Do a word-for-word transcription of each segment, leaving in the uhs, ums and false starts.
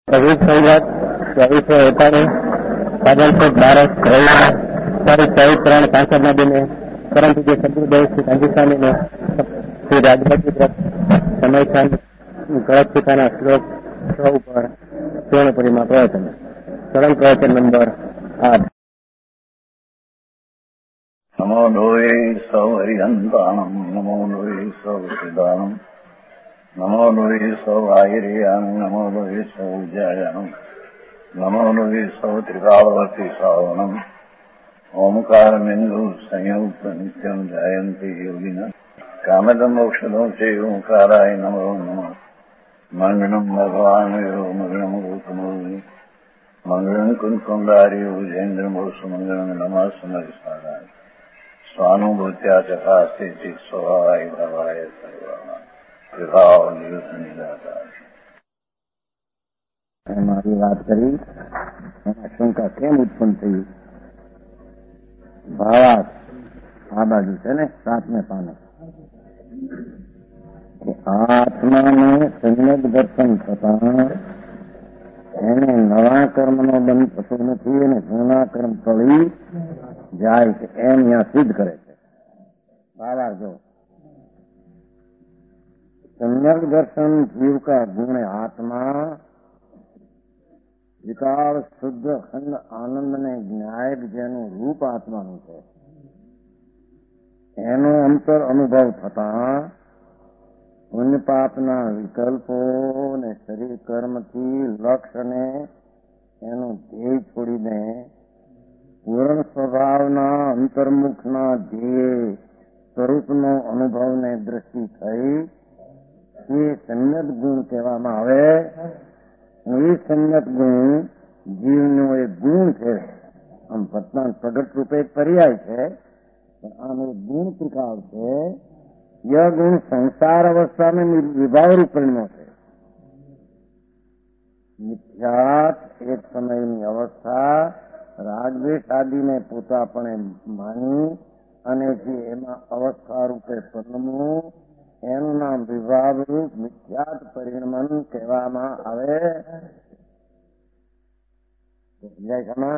વીસ સૌગાત ચોવીસો એકાણું સાગરપુર બારસ ઘરેલા તારીખ ચોવીસ ત્રણ પાંસઠ ના દિને પરમ પૂજ્ય સદગુરુદેવ શ્રી ગાંધી સ્વામીને શ્રી રાજભાઈ વ્રત સમય ખાન કળશ ટીકાના શ્લોક છ ઉપર પૂર્ણપુરીમાં પ્રવચન સરળ પ્રવચન નંબર આઠ. નમો લોહે સૌ હરિહંતાણમ નમો લોહે સૌ સિદ્ધાણમ નમો લોહે સૌ આહિર્યાણમ નમો લોહે સૌ વિજયાણમ નમો લોહે સૌ ત્રિકાળવતી શ્રાવણમ ઓમકાર બિંદુ સંયુક્ત નિત્યમ જાયંતિ યોગિન કામદમ મોક્ષદો છે ઓંકારાય નમો નમઃ મંગળમ ભગવાન મંગળમ ગૌતમો મંગળમ કુંકુંડાર્યો જૈન્દ્રમો સુમંગળમ નમઃ સમરિસારાય સ્વાનુભૂત્યા ચકાસ્તે ચિત સ્વભાવાય ભવાય સર્વમાં વિભાવ નિયુક્ત નિરાકાર. મારી વાત કરી એમાં શંકા કેમ ઉત્પન્ન થઈ? ભાવાર્થ આ બાજુ છે ને સાતમે પાને આત્માને સમ્યક દર્શન થતા એને નવા કર્મનો બંધ થતો નથી અને જૂના કર્મ ટળી જાય છે એમ અહીંયા સિદ્ધ કરે છે. ભાવાર્થ જો સમ્યક દર્શન જીવ કા ગુણ આત્મા વિકાળ શુદ્ધ અખંડ આનંદ ને જ્ઞાયક જેનું રૂપ આત્માનું છે એનો અંતર અનુભવ થતા પુણ્ય પાપના વિકલ્પો ને શરીર કર્મથી લક્ષ્ય ને એનું ધ્યેય છોડીને પૂર્ણ સ્વભાવના અંતર્મુખના ધ્યેય સ્વરૂપનો અનુભવને દ્રષ્ટિ થઈ એ સમ્યક ગુણ કહેવામાં આવે. એ સમ્યક ગુણ જીવનો એક ગુણ છે. આમ વર્તમાન પ્રગટ રૂપે એક પર્યાય છે પણ આમ એક ગુણ ત્રિકાળ છે. यह गुण संसार अवस्था में विभाव रूप परिणमो છે. મિથ્યાત એક સમયની અવસ્થા રાગદ્વેષ આદિને પોતાપણે માની અને જે એમાં અવસ્થા રૂપે પરિણમવું એનું નામ વિભાવ રૂપ મિથ્યાત પરિણમન કહેવામાં આવે. સમજાય છે?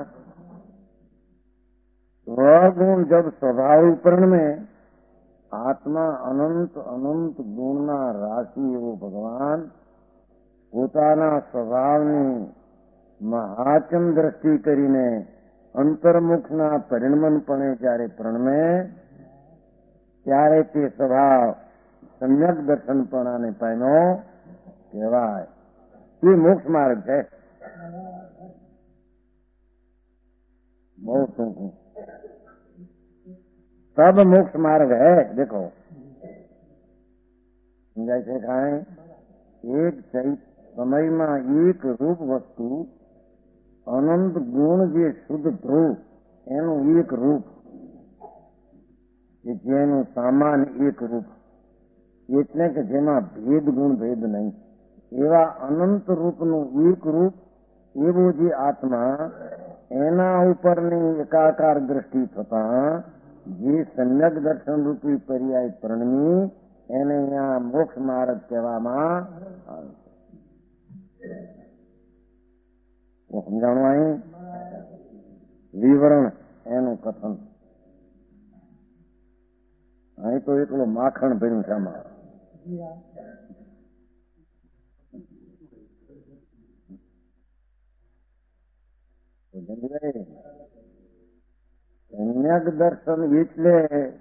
वह गुण जब स्वभाव परिणमे આત્મા અનંત અનંત ગુણના રાશિ એવો ભગવાન પોતાના સ્વભાવની મહાચમ દ્રષ્ટિ કરીને અંતર્મુખના પરિણમનપણે જયારે પ્રણમે ત્યારે તે સ્વભાવ સમ્યક દર્શનપણાને પામ્યો કહેવાય. એ મોક્ષ માર્ગ છે. બહુ ટૂંકું सब मोक्ष मार्ग है. देखो जैसे कहें एक समयમાં એક રૂપ વસ્તુ અનંત ગુણ જે શુદ્ધ ધ્રુવ એનું એક રૂપ કે જેનું સામાન એક રૂપ એટલે કે જેમાં ભેદ ગુણ ભેદ નહીં એવા અનંત રૂપનું એક રૂપ એવો જે આત્મા એના ઉપરની એકાકાર દ્રષ્ટિ થતા જે સમ્યક દર્શન રૂપી પર્યાય પ્રણમી એને અહીંયા મોક્ષ માર્ગ કહેવામાં આવે છે. સમજાણું? અહીં વિવરણ એનું કથન. અહીં તો એટલું માખણ ભર્યું છે આમાં. સમ્યક દર્શન એટલે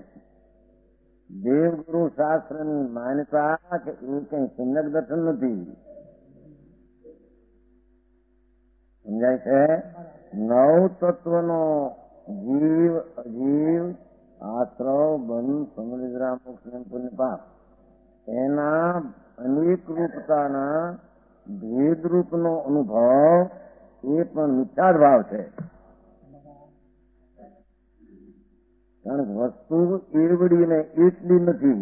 દેવગુરુ શાસ્ત્રની માન્યતા કે એ કઈ સમ્યક દર્શન નથી. સમજાય છે? નવ તત્વનો જીવ અજીવ આશ્રવ બંધ સમુદ્રા મોક્ષ પુણ્ય પાપ એના અનેક રૂપતાના ભેદ રૂપનો અનુભવ એ પણ મિથ્યાદ ભાવ છે. કારણ કે વસ્તુ એવડી ને એટલી નથી.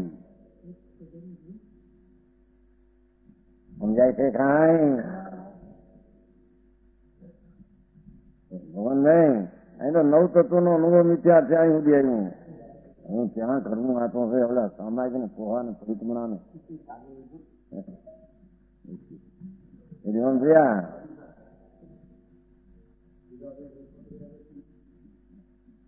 સમજાય છે? કાંઈ ભગવાન નહીં. અહીં તો નવ તત્વો નો અનુભવ મિથ્યા છે. અહીં સુધી આવ્યું હું ક્યાં કરવું આ તો હવે ઓલા સામાજિક ને પોહા ને પરિતમણા ને જોયા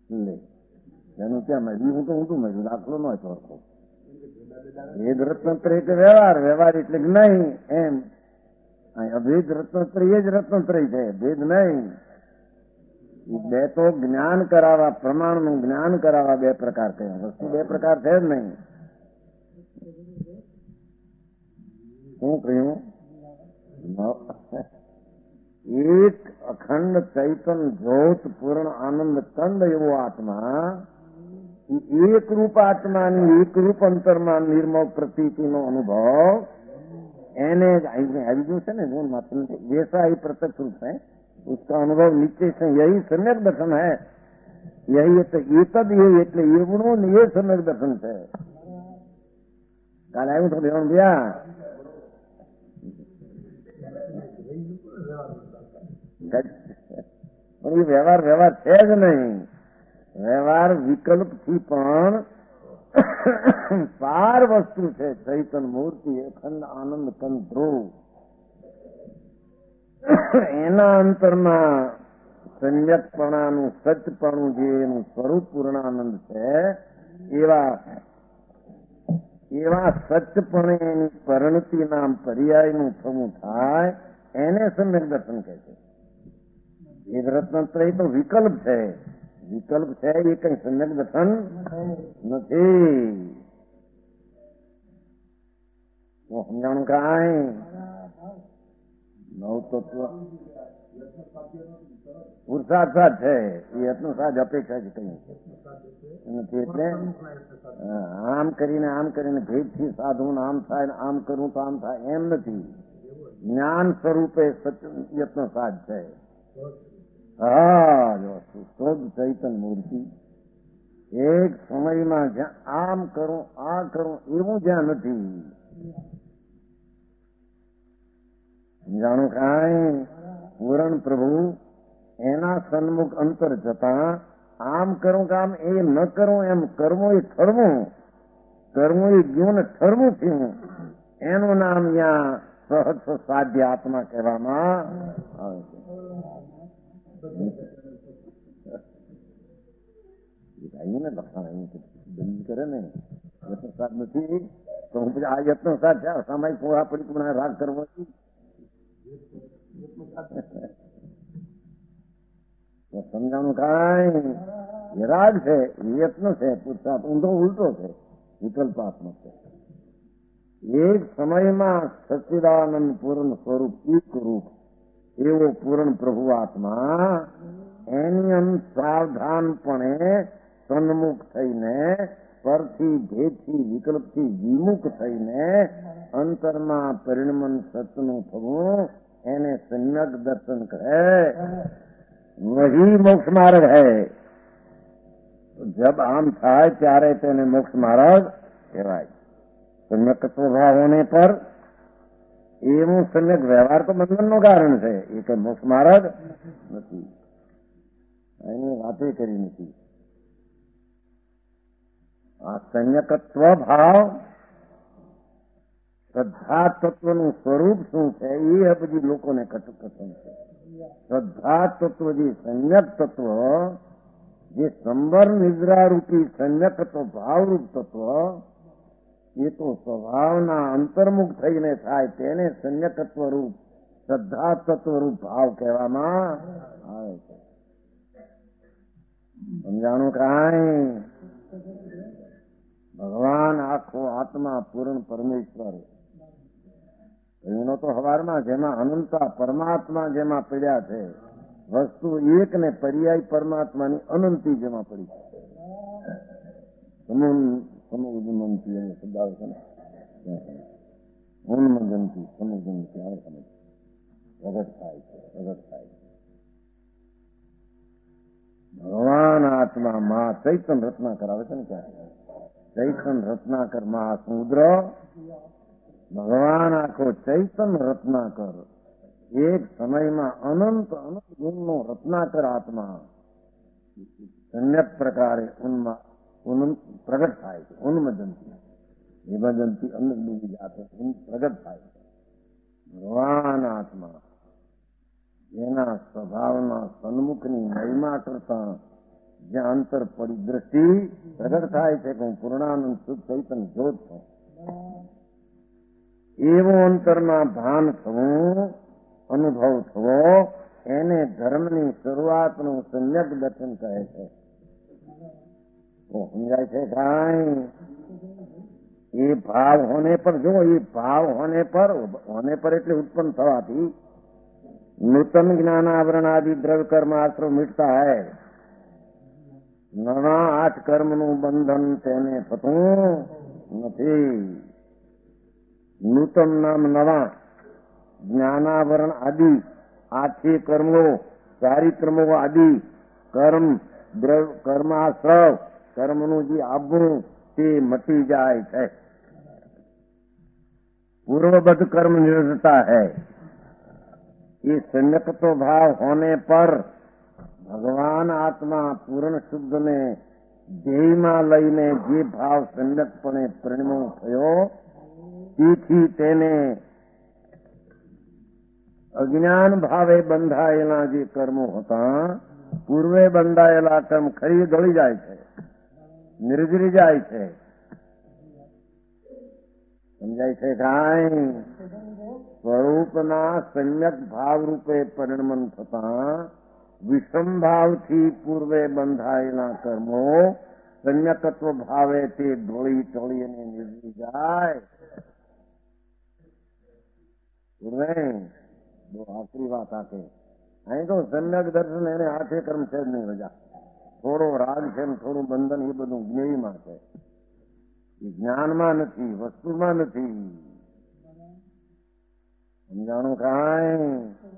લે એનું ક્યાં મળ્યું? હું તો ઊંધું મળ્યું, દાખલો ન ચોરખો. ભેદ રત્નત્ર એટલે વ્યવહાર, વ્યવહાર એટલે નહીં એમ. અભેદ રત્નત્ર એ જ રત્નત્રય છે, ભેદ નહીં. બે તો જ્ઞાન કરાવવા, પ્રમાણનું જ્ઞાન કરાવવા બે પ્રકાર કયા, વસ્તુ બે પ્રકાર છે જ નહીં. શું કહ્યું? એક અખંડ ચૈતન જ્યોત પૂર્ણ આનંદ કંદ એવો આત્મા, એક રૂપ આત્માની એક રૂપ અંતરમાં નિર્મળ પ્રતીતિનો અનુભવ એને આવી ગયું છે ને, जैसा ही प्रत्यक्ष रूप है उसका अनुभव नीचे से यही सम्यक दर्शन है. यही एकद ये એટલે એવણું ને એ સમ્યક દર્શન છે. કાલે આવ્યું તો લેવાનું ગયા પણ એ વ્યવહાર વ્યવહાર છે જ નહીં. વ્યવહાર વિકલ્પથી પણ પાર વસ્તુ છે. ચૈતન મૂર્તિ અખંડ આનંદ કંદ ધ્રુવ, એના અંતરમાં સંયકપણાનું સચપણું જે એનું સ્વરૂપ પૂર્ણાનંદ છે, એવા એવા સચપણે એની પરિણતિ નામ પર્યાયનું થવું થાય એને સમ્યક દર્શન કહે છે. એ રત્નત્રય તો વિકલ્પ છે, વિકલ્પ છે, એ કઈ સમ્યક દર્શન નથી. સમજાણું કાંઈ? નવ તત્વ પુરુષાર્થ છે, એ યત્નો સાજ અપેક્ષા છે કઈ નથી. એટલે આમ કરીને આમ કરીને ભેદથી સાધવું આમ થાય, આમ કરવું તો આમ થાય એમ નથી. જ્ઞાન સ્વરૂપે યત્નો સાજ છે. હા, જો શુદ્ધ ચૈતન મૂર્તિ એક સમયમાં જ્યાં આમ કરું આ કરું એવું જ્યાં નથી. જાણું કાંઈ? પૂરણ પ્રભુ એના સન્મુખ અંતર જતા આમ કરું કે આમ એ ન કરું એમ કરવું એ ઠરવું, કરવું એ ગયું ને ઠરવું થયું, એનું નામ ત્યાં સહજ સાધ્ય આત્મા કહેવામાં આવે છે. ને લખાણ બંધ કરે ને યત્ન સાધ નથી તો હું પછી આ યત્ન સાધ છે સામાયિક પોળા પડી પણ રાગ કરવો સમજાણું કાંઈ? રાગ છે, યત્ન છે, પુરુષાર્થ ઊંધો ઉલટો છે, વિકલ્પાત્મક છે. એક સમયમાં સચ્ચિદાનંદ પૂર્ણ સ્વરૂપ એક રૂપ એવો પૂર્ણ પ્રભુ આત્મા એની સાવધાનપણે સન્મુખ થઈને પરથી ભેદથી વિકલ્પથી વિમુખ થઈને અંતરમાં પરિણમન સત્યનું થવું એને સમ્યક દર્શન કહે. વહી મોક્ષ માર્ગ है. जब आम થાય ત્યારે તેને મોક્ષ માર્ગ કહેવાય. સમ્યકત્વ ભાવ હોને પર એવું સમ્યક વ્યવહાર તો બંધનનું કારણ છે, એ કઈ મોક્ષ માર્ગ નથી. એની વાતે કરી નથી. આ સમ્યકત્વ ભાવ શ્રદ્ધા તત્વનું સ્વરૂપ શું છે એ બધી લોકોને કથન છે. શ્રદ્ધા તત્વ જે સમ્યક તત્વ, જે સંબર નિદ્રારૂપી સમ્યકત્વ ભાવરૂપ તત્વ, એ તો સ્વભાવના અંતર્મુખ થઈને થાય તેને સમ્યકત્વ રૂપ શ્રદ્ધા તત્વ રૂપ ભાવ કહેવામાં આવે છે. સમજાણું કાંઈ? ભગવાન આખો આત્મા પૂર્ણ પરમેશ્વર એનો તો હવારમાં જેમાં અનંતા પરમાત્મા જેમાં પડ્યા છે, વસ્તુ એક ને પર્યાય પરમાત્માની અનંતી જેમાં પડી છે. સમુજમંતી એને શબ્દ આવે છે ને, ઉન્મજંતી સમુજમતી આવે સમજ પ્રગટ થાય છે, પ્રગટ થાય છે. ભગવાન આત્મા મા ચૈતન રત્નાકર આવે છે ને, ક્યાં ચૈતન રત્નાકર મહાસમુદ્ર, ભગવાન આખો ચૈતન રત્નાકર એક સમયમાં અનંત અનંત ગુણનો રત્નાકર આત્મા સમ્યક પ્રકારે પ્રગટ થાય છે. ઉન્મજંતી વિભજંતી અન્ન ડૂબી જાતે પ્રગટ થાય છે. ભગવાન આત્મા જેના સ્વભાવના સન્મુખની મહિમા કરતા જ્યાં અંતર પડી દ્રષ્ટિ પ્રગટ થાય છે કે હું પૂર્ણાનંદ શુદ્ધ ચૈતન્ય જોત છું. એવો અંતરમાં ભાન થવું, અનુભવ થવો, એને ધર્મની શરૂઆતનું સમ્યક દર્શન કહે છે. સમજાય છે કાંઈ? એ ભાવ હોને પર, જો એ ભાવ હોને પર, હોને પર એટલે ઉત્પન્ન થવાથી નૂતન જ્ઞાનાવરણ આદि દ્રવ્ય કર્મ આશ્રમ મિટતા હૈ. નવા આઠ કર્મનું બંધન તેને થતું નથી. નૂતન નામ નવા, જ્ઞાનાવરણ આદિ આઠે કર્મો, ચારિત્રમો આદિ કર્મ, દ્રવ્ય કર્માશ્રવ, કર્મનું જે આવવું તે મટી જાય છે. पूर्वबद्ध कर्म निरंतरता है. ये संयक्त भाव होने पर भगवान आत्मा पूर्ण शुद्ध ने देहમાં લઈને જે ભાવ સંયતપણે પરિણમો થયો, તેથી તેને અજ્ઞાન ભાવે બંધાયેલા જે કર્મો હતા, પૂર્વે બંધાયેલા કર્મ ખરી ગળી જાય છે, નિર્જરી જાય છે. સમજાય છે કાંઈ? સ્વરૂપના સમ્યક ભાવ રૂપે પરિણમન થતા વિષમ ભાવથી પૂર્વે બંધાયેલા કર્મો સમ્યકત્વ ભાવે તે ઢોળી ટોળી અને નિર્જી જાય. બહુ આખરી વાત આપે. અહીં તો સમ્યક દર્શન એને આઠે કર્મ છે જ નહીં રજા. થોડો રાગ છે ને થોડું બંધન, એ બધું જ્ઞેયમાં છે, એ જ્ઞાનમાં નથી, વસ્તુમાં નથી. समझाणु कांई?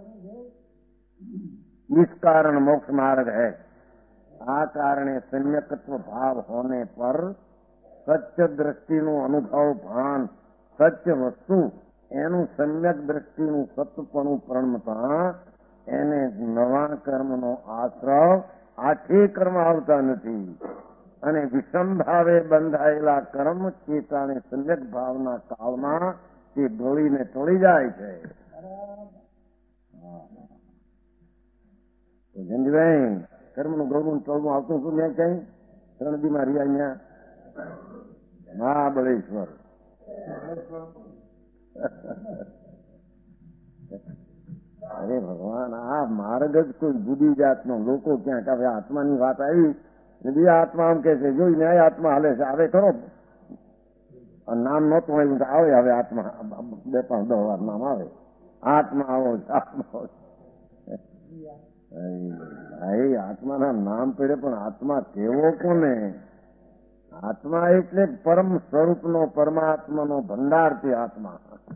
इस कारण मोक्ष मार्ग है. आ कारणे सम्यकत्व भाव होने पर सत्य दृष्टिનું અનુભવ ભાન, સત્ય વસ્તુ એનું સમ્યક દ્રષ્ટિનું સત્વપણું પરણમતા એને નવા કર્મનો આશ્રવ આઠે કર્મ આવતા નથી. અને વિષમ ભાવે બંધાયેલા કર્મ ચેતાને સમ્યક ભાવના કાળમાં તે ઢોળીને ટોળી જાય છે. જંજીભાઈ, કર્મનું ગૌરવ ટોળવું આવતું શું ત્યાં કઈ ત્રણ દીમાં રહ્યા અહીંયા મહાબળેશ્વર. અરે ભગવાન, આ માર્ગ જ કોઈ જુદી જાતનો. લોકો ક્યાંક હવે આત્માની વાત આવી, બીજા આત્મા આમ કે છે, જોઈ ન્યાય આત્મા હાલે છે, આવે ખરો. નામ નહોતું આવ્યું તો આવે, હવે આત્મા બે પાંચ દસ વાર નામ આવે, આત્મા આવો છે, આત્મા આવો છે. આત્માના નામ પડે, પણ આત્મા કેવો કોને? આત્મા એટલે પરમ સ્વરૂપનો, પરમાત્માનો ભંડાર છે આત્મા.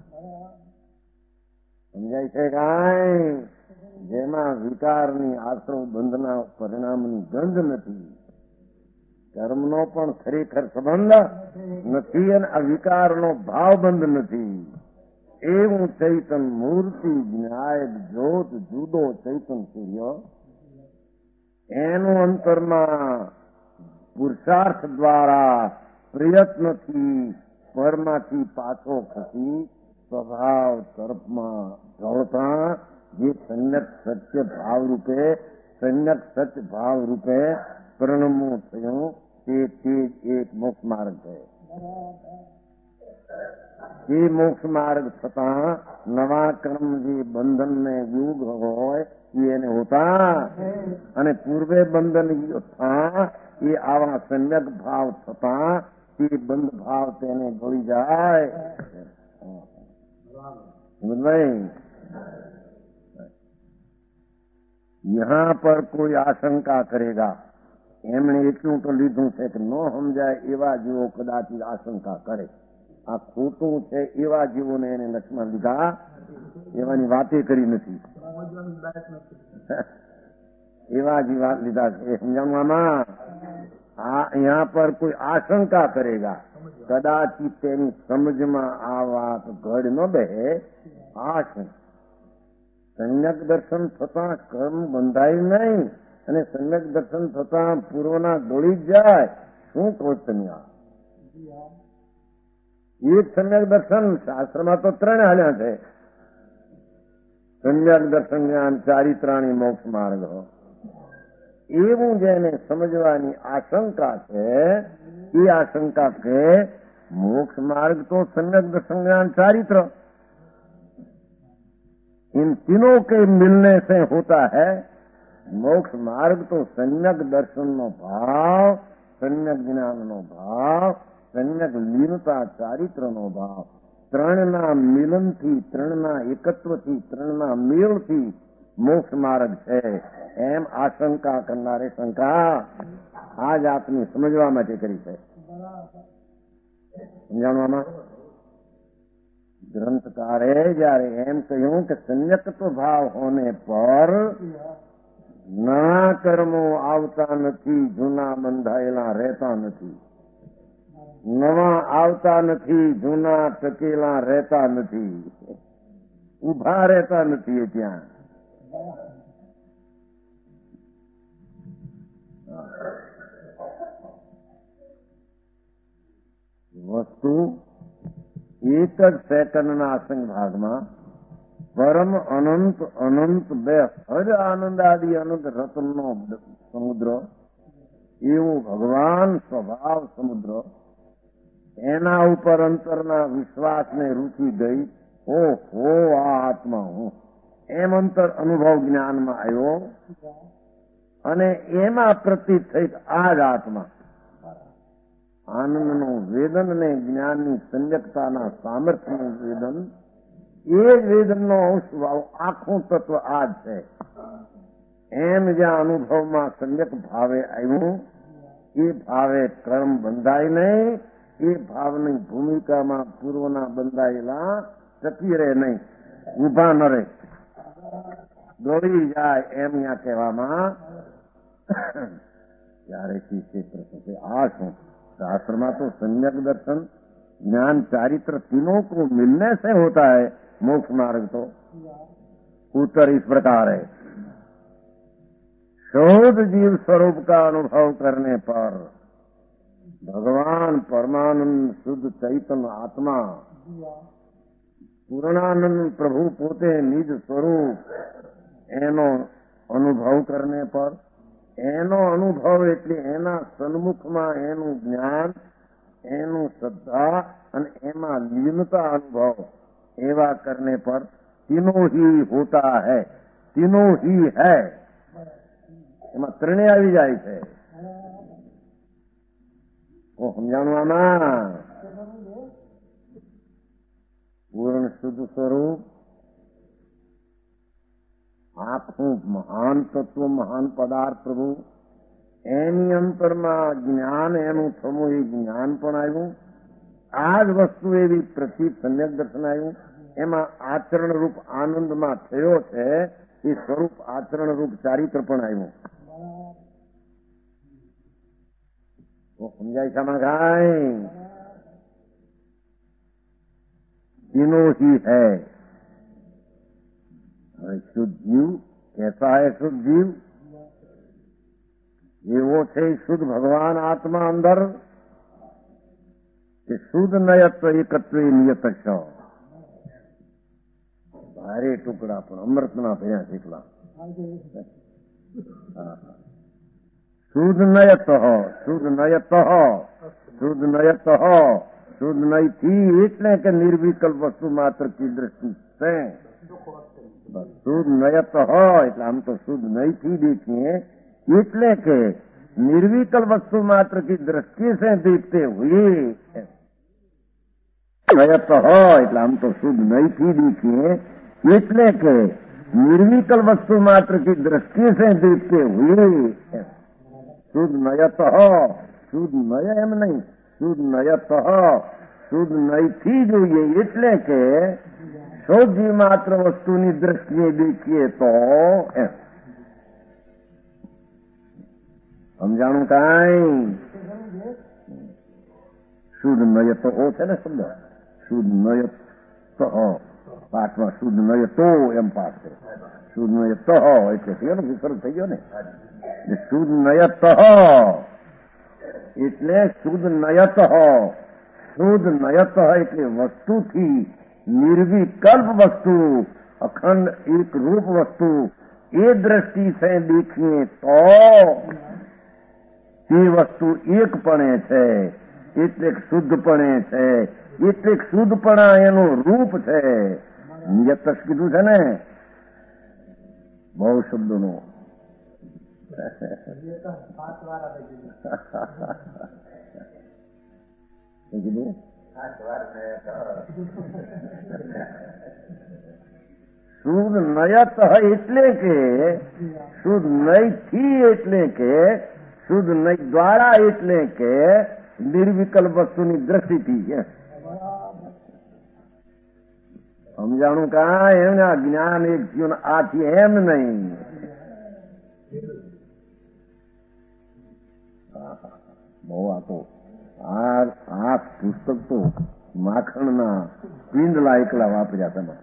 સમજાય છે કાંઈ? જેમાં વિકારની આશ્રવ બંધના પરિણામની ગંધ નથી, કર્મનો પણ ખરેખર સંબંધ નથી, અને આ વિકારનો ભાવ બંધ નથી. એવું ચૈતન મૂર્તિ જ્ઞાયક જ્યોત જુદો ચૈતન સૂર્ય એનું અંતરમાં પુરુષાર્થ દ્વારા પ્રયત્નથી પરમાંથી પાછો ખસી સ્વભાવ તરફમાં ઢળતા જે સમ્યક સત્ય ભાવ રૂપે સમ્યક સત્ય ભાવ રૂપે પરિણમવું થયું, તે તે એક મોક્ષ માર્ગ છે. એ મોક્ષ માર્ગ થતા નવા કર્મ જે બંધન ને યુગ હોય એને હોતા, અને પૂર્વે બંધન થા એ આવા સમ્યક ભાવ થતા તે બંધ ભાવ તેને ગળી જાય. સમજ? યહાં પર કોઈ આશંકા કરેગા, એમણે એટલું તો લીધું છે કે ન સમજાય એવા જીવો કદાચ આશંકા કરે. આ ખોટું છે એવા જીવોને એને લક્ષ્મણ લીધા, એવાની વાતે કરી નથી. એવા જીવા લીધા છે. સમજાણું આમાં? આ यहाँ પર કોઈ આશંકા કરેગા, કદાચ તેની સમજમાં આ વાત ઘડ ન બેહે. આ શું? સમ્યક દર્શન થતા કર્મ બંધાય નહીં, અને સમ્યક દર્શન થતા પૂર્વના ગળી જ જાય. શું કહો તમે? આ એક સમ્યક દર્શન શાસ્ત્રમાં તો ત્રણ હાલ્યા છે: સમ્યક દર્શન જ્ઞાન, ચારિત્રાણી, મોક્ષ માર્ગ. એવું જેને સમજવાની આશંકા છે એ આશંકા કે मोक्ष मार्ग तो सम्यक दर्शन ज्ञान चारित्र, इन तीनों के मिलने से होता है। मोक्ष मार्ग तो सम्यक दर्शन नो भाव, सम्यक ज्ञान नो भाव, सम्यक लीनता चारित्र नो भाव, त्रणना मिलन थी, त्रणना एकत्व थी, त्रणना मेल थी मोक्ष मार्ग है। एम आशंका करनारे शंका आज आपने समझवा माटे करी है। સમજાણવામાં ગ્રંથકારે જયારે એમ કહ્યું કે સંયક્ત ભાવ હોને પર નવા કર્મો આવતા નથી, જૂના બંધાયેલા રહેતા નથી, નવા આવતા નથી, જૂના ટકેલા રહેતા નથી, ઉભા રહેતા નથી એ ત્યાં। વસ્તુ એક જ સેકન્ડના આસંગ ભાગમાં પરમ અનંત અનંત બે હજ આનંદ આદિ અનંત રત્નનો સમુદ્ર, એવું ભગવાન સ્વભાવ સમુદ્ર, એના ઉપર અંતરના વિશ્વાસને રૂચી ગઈ। ઓ હો આ આત્મા હું, એમ અંતર અનુભવ જ્ઞાનમાં આવ્યો અને એમાં પ્રતીત થઈ આ જ આત્મા। આનંદનું વેદન ને જ્ઞાનની સંયક્તાના સામર્થ્યનું વેદન, એ જ વેદનનો અંશ આખું તત્વ આ જ છે। એમ જ્યાં અનુભવમાં સંયક ભાવે આવ્યું, એ ભાવે કર્મ બંધાય નહીં, એ ભાવની ભૂમિકામાં પૂર્વના બંધાયેલા ટકી રહે નહીં, ઉભા ન રહે, દોડી જાય। એમ ત્યાં કહેવામાં ત્યારે ક્ષેત્ર આ શું शास्त्र में तो सम्यक दर्शन ज्ञान चारित्र तीनों को मिलने से होता है मोक्ष मार्ग। तो उत्तर इस प्रकार है, शुद्ध जीव स्वरूप का अनुभव करने पर भगवान परमानंद शुद्ध चैतन्य आत्मा पूर्णानंद प्रभु पोते निज स्वरूप एनो अनुभव करने पर, એનો અનુભવ એટલે એના સન્મુખમાં એનું જ્ઞાન, એનું શ્રદ્ધા અને એમાં લીનતા અનુભવ એવા કરને પર तीनों ही होता है, तीनों ही है, એમાં ત્રણે આવી જાય છે। ઓ સમજાણું આમાં પૂર્ણ શુદ્ધ સ્વરૂપ આખું મહાન તત્વ, મહાન પદાર્થ પ્રભુ, એની અંતરમાં જ્ઞાન, એનું થવું એ જ્ઞાન પણ આવ્યું। આ જ વસ્તુ એવી પ્રતિ સમ્યક દર્શન આવ્યું, એમાં આચરણ રૂપ આનંદમાં થયો છે, એ સ્વરૂપ આચરણ રૂપ ચારિત્ર પણ આવ્યું। તો સમજાય શામાં કાંઈ? तीनों ही है। शुद्ध जीव कैसा है? शुद्ध जीव ये वो थे शुद्ध भगवान आत्मा अंदर कि शुद्ध नयत्व एकत्व नियत छ। भारे टुकड़ा पण अमृतना भर्या જેટલા शुद्ध नयत हो, शुद्ध नयत हो, शुद्ध नयत हो, शुद्ध नहीं थी એટલે કે નિર્વિકલ્પ વસ્તુ માત્ર की दृष्टि से शुद्ध नयत हो એટલે આમ તો शुद्ध नहीं थी देखिए, એટલે કે निर्विकल वस्तु मात्र की दृष्टि से देखते हुए नयत हो એટલે આમ તો शुद्ध नहीं थी देखिए, એટલે કે निर्विकल वस्तु मात्र की दृष्टि से देखते हुए शुद्ध नयत हो, शुद्ध नय एम नहीं, शुद्ध नयत हो, शुद्ध नहीं थी જોઈએ એટલે કે શોધી માત્ર વસ્તુની દ્રષ્ટિએ દેખીએ તો સમજાણું કાંઈ? શુદ્ધ નયત હો છે ને શબ્દ, શુદ્ધ નયત પાઠમાં શુદ્ધ નયતો એમ પાઠ છે, શુદ્ધ નયત એટલે થયો ને વિસર્ગ થઈ ગયો ને, શુદ્ધ નયત એટલે શુદ્ધ નયત, શુદ્ધ નયત એટલે વસ્તુથી નિર્વિકલ્પ વસ્તુ, અખંડ એક રૂપ વસ્તુ, એ દ્રષ્ટિથી દેખીએ તો તે વસ્તુ એકપણે છે, એટલે શુદ્ધપણે છે, એટલે શુદ્ધપણા એનું રૂપ છે. નિયતશ કીધું છે ને, બહુ શબ્દોનું. કીધું શુદ્ધ નયત એટલે કે શુદ્ધ નયથી એટલે કે શુદ્ધ નય દ્વારા એટલે કે નિર્વિકલ્પ વસ્તુની દ્રષ્ટિથી. સમજાણું કા એમ આ જ્ઞાન એક જીવન આથી એમ નહીં. બહુ આ તો આ આ પુસ્તક તો માખણના પિંડલા એકલા વાપર્યા તમે.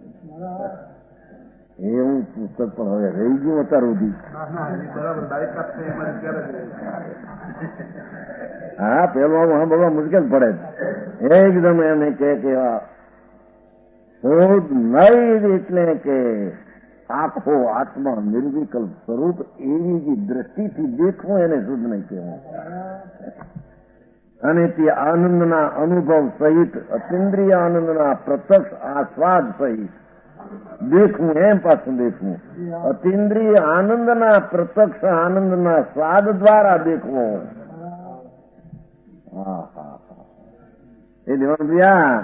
એવું પુસ્તક પણ હવે રહી ગયું અત્યાર સુધી. હા, પેલો સાંભળવા મુશ્કેલ પડે. એકદમ એને કે શુદ્ધ નય એટલે કે આખો આત્મા નિર્વિકલ્પ સ્વરૂપ એવી જે દ્રષ્ટિથી દેખવું એને શુદ્ધ નહીં કહેવું. અને તે આનંદના અનુભવ સહિત અતિન્દ્રિય આનંદના પ્રત્યક્ષ આસ્વાદ સહિત દેખવું, એમ પાછું દેખવું. અતિન્દ્રિય આનંદના પ્રત્યક્ષ આનંદના સ્વાદ દ્વારા દેખવું. હા હા હા એ દેવાનું પ્રિયા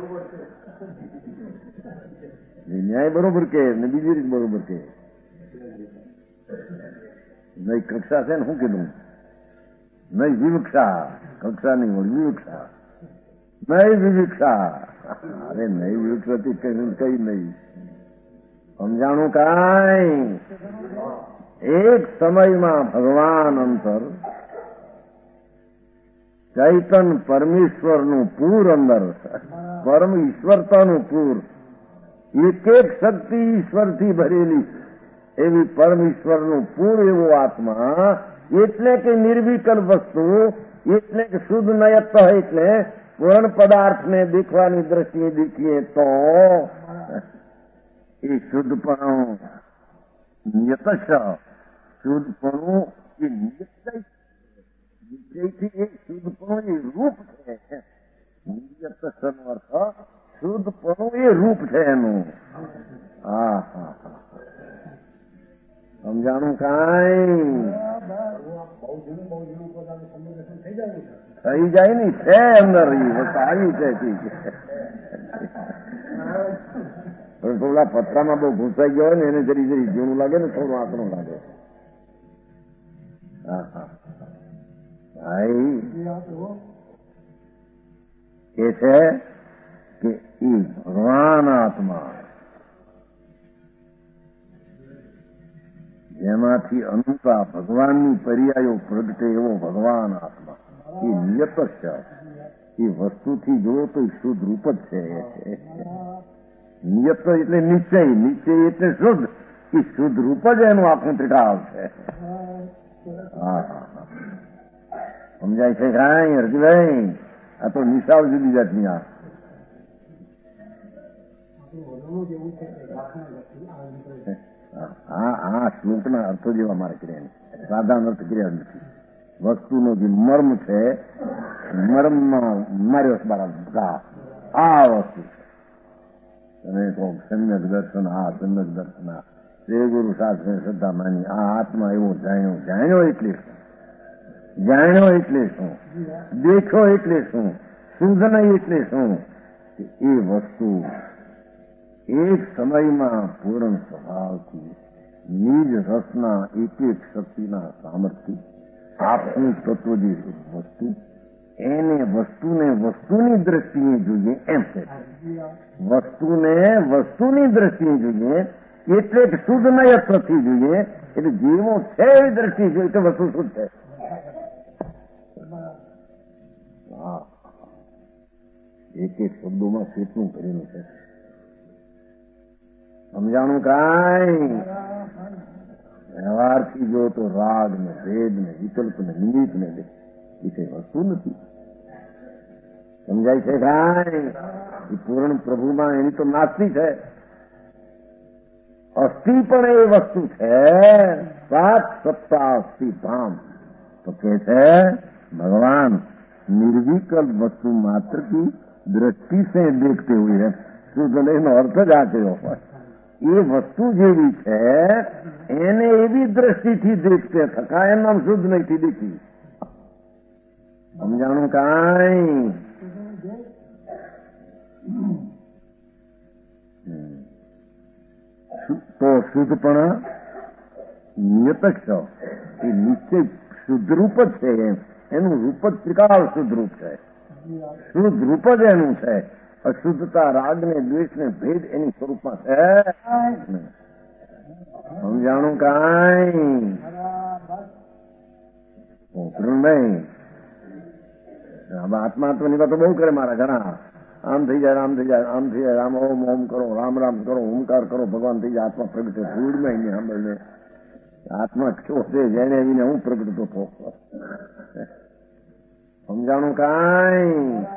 ન્યાય બરોબર કે ને બીજી રીત બરોબર કે નહીં. કક્ષા છે ને શું કીધું? નહીં વિવક્ષા. કક્ષા નહીં હોય વિવક્ષા. નહીં વિવિક્ષા. અરે નહીં વિવક્ષાથી કઈ કઈ નહીં સમજાણું કાંઈ. એક સમયમાં ભગવાન અંતર ચૈતન પરમેશ્વરનું પૂર અંદર પરમ ઈશ્વરતાનું પૂર એક એક શક્તિ ઈશ્વરથી ભરેલી એવી પરમેશ્વરનું પૂર એવો આત્મા એટલે કે નિર્વિકલ્પ વસ્તુ એટલે કે શુદ્ધ નયત એટલે પૂર્ણ પદાર્થને દેખવાની દ્રષ્ટિએ દેખીએ તો એ શુદ્ધપણું નિયતશ શુદ્ધપણું એ નિયત નિશ્ચયથી એ શુદ્ધપણું એ રૂપ છે. નિયતશનો અર્થ શુદ્ધપણું એ રૂપ છે એનું. હા હા હા સમજાણું કાંઈ? થઈ જાય ને છે અંદર આવી છે પણ થોડા પથરામાં બહુ ઘૂંસાઈ ગયો હોય ને એને જરી જરી જીવનું લાગે ને થોડું આંકડું લાગે. હા હા ભાઈ એ છે કે એ ભગવાન આત્મા જેમાંથી અનુતા ભગવાનની પર્યાયો પ્રગટે એવો ભગવાન આત્મા એ નિયત જ છે. એ વસ્તુથી જુઓ તો શુદ્ધ રૂપ જ છે. નિયત એટલે નિશ્ચય, નિશ્ચય એટલે શુદ્ધ. એ શુદ્ધ રૂપ જ એનું આખું ત્રિકાળ છે. હા સમજાય છે કાંઈ હરજીભાઈ? આ તો નિશાળ જુદી જાતની. આ હા હા શ્લોકના અર્થો જેવા મારે કર્યા સાધારણ અર્થ કર્યા નથી. વસ્તુનો જે મર્મ છે મર્મમાં માર્યો મારા આ વસ્તુ તમે કહો સમ્યક દર્શન. હા સમ્યક દર્શન શ્રી ગુરુ શાસ્ત્ર શ્રદ્ધા માની આ આત્મા એવો જાણ્યો. જાણ્યો એટલે શું? જાણ્યો એટલે શું? દેખ્યો એટલે શું? શુદ્ધ નહીં એટલે શું? એ વસ્તુ એક સમયમાં પૂર્ણ સ્વભાવથી નિજ રસના એક એક શક્તિના સામર્થ્ય આપનું તત્વ જે વસ્તુ એને વસ્તુને વસ્તુની દ્રષ્ટિએ જોઈએ એમ છે. વસ્તુને વસ્તુની દ્રષ્ટિએ જોઈએ એટલે જ શુદ્ધ નયત્વથી જોઈએ. એટલે જેવો છે એવી દ્રષ્ટિ જોઈએ તો વસ્તુ શુદ્ધ છે. હા એક એક શબ્દોમાં કેટલું કરેલું છે સમજાણું કાંઈ? વ્યવહારથી જો તો રાગ ને ભેદ ને વિકલ્પ ને નિમિત્ત ને એ કઈ વસ્તુ નથી. સમજાય છે કાંઈ? એ પૂર્ણ પ્રભુમાં એની તો નાસ્તી છે. અસ્થિ પણ એ વસ્તુ છે. સાત સત્તા અસ્થિ ધામ तो कहते हैं भगवान निर्विकल्प वस्तु मात्र की दृष्टि से देखते हुए है શુદ્ધ એનો અર્થ જ આ કયો હોય એ વસ્તુ જેવી છે એને એવી દ્રષ્ટિથી દેખતે થકા એમ નામ શુદ્ધ નથી દેખી સમજાણું કાંઈ તો શુદ્ધપણા નિયત છે એ નિશ્ચય શુદ્ધ રૂપ જ છે એમ એનું રૂપ જ ત્રિકાળ શુદ્ધ રૂપ છે શુદ્ધ રૂપ જ એનું છે અશુદ્ધતા રાગ ને દ્વેષ ને ભેદ એની સ્વરૂપમાં છે સમજાણું કાંઈ નહીં આત્મા તો ની વાતો બહુ કરે મારા ઘણા આમ થઈ જાય આમ થઈ જાય આમ થઈ જાય રામ ઓમ ઓમ કરો રામ રામ કરો ઓમકાર કરો ભગવાન થઈ જાય આત્મા પ્રગટે ફૂડમાં એને સાંભળને આત્મા કયો છે જેને એવીને હું પ્રગટતો થો સમજાણું કાંઈ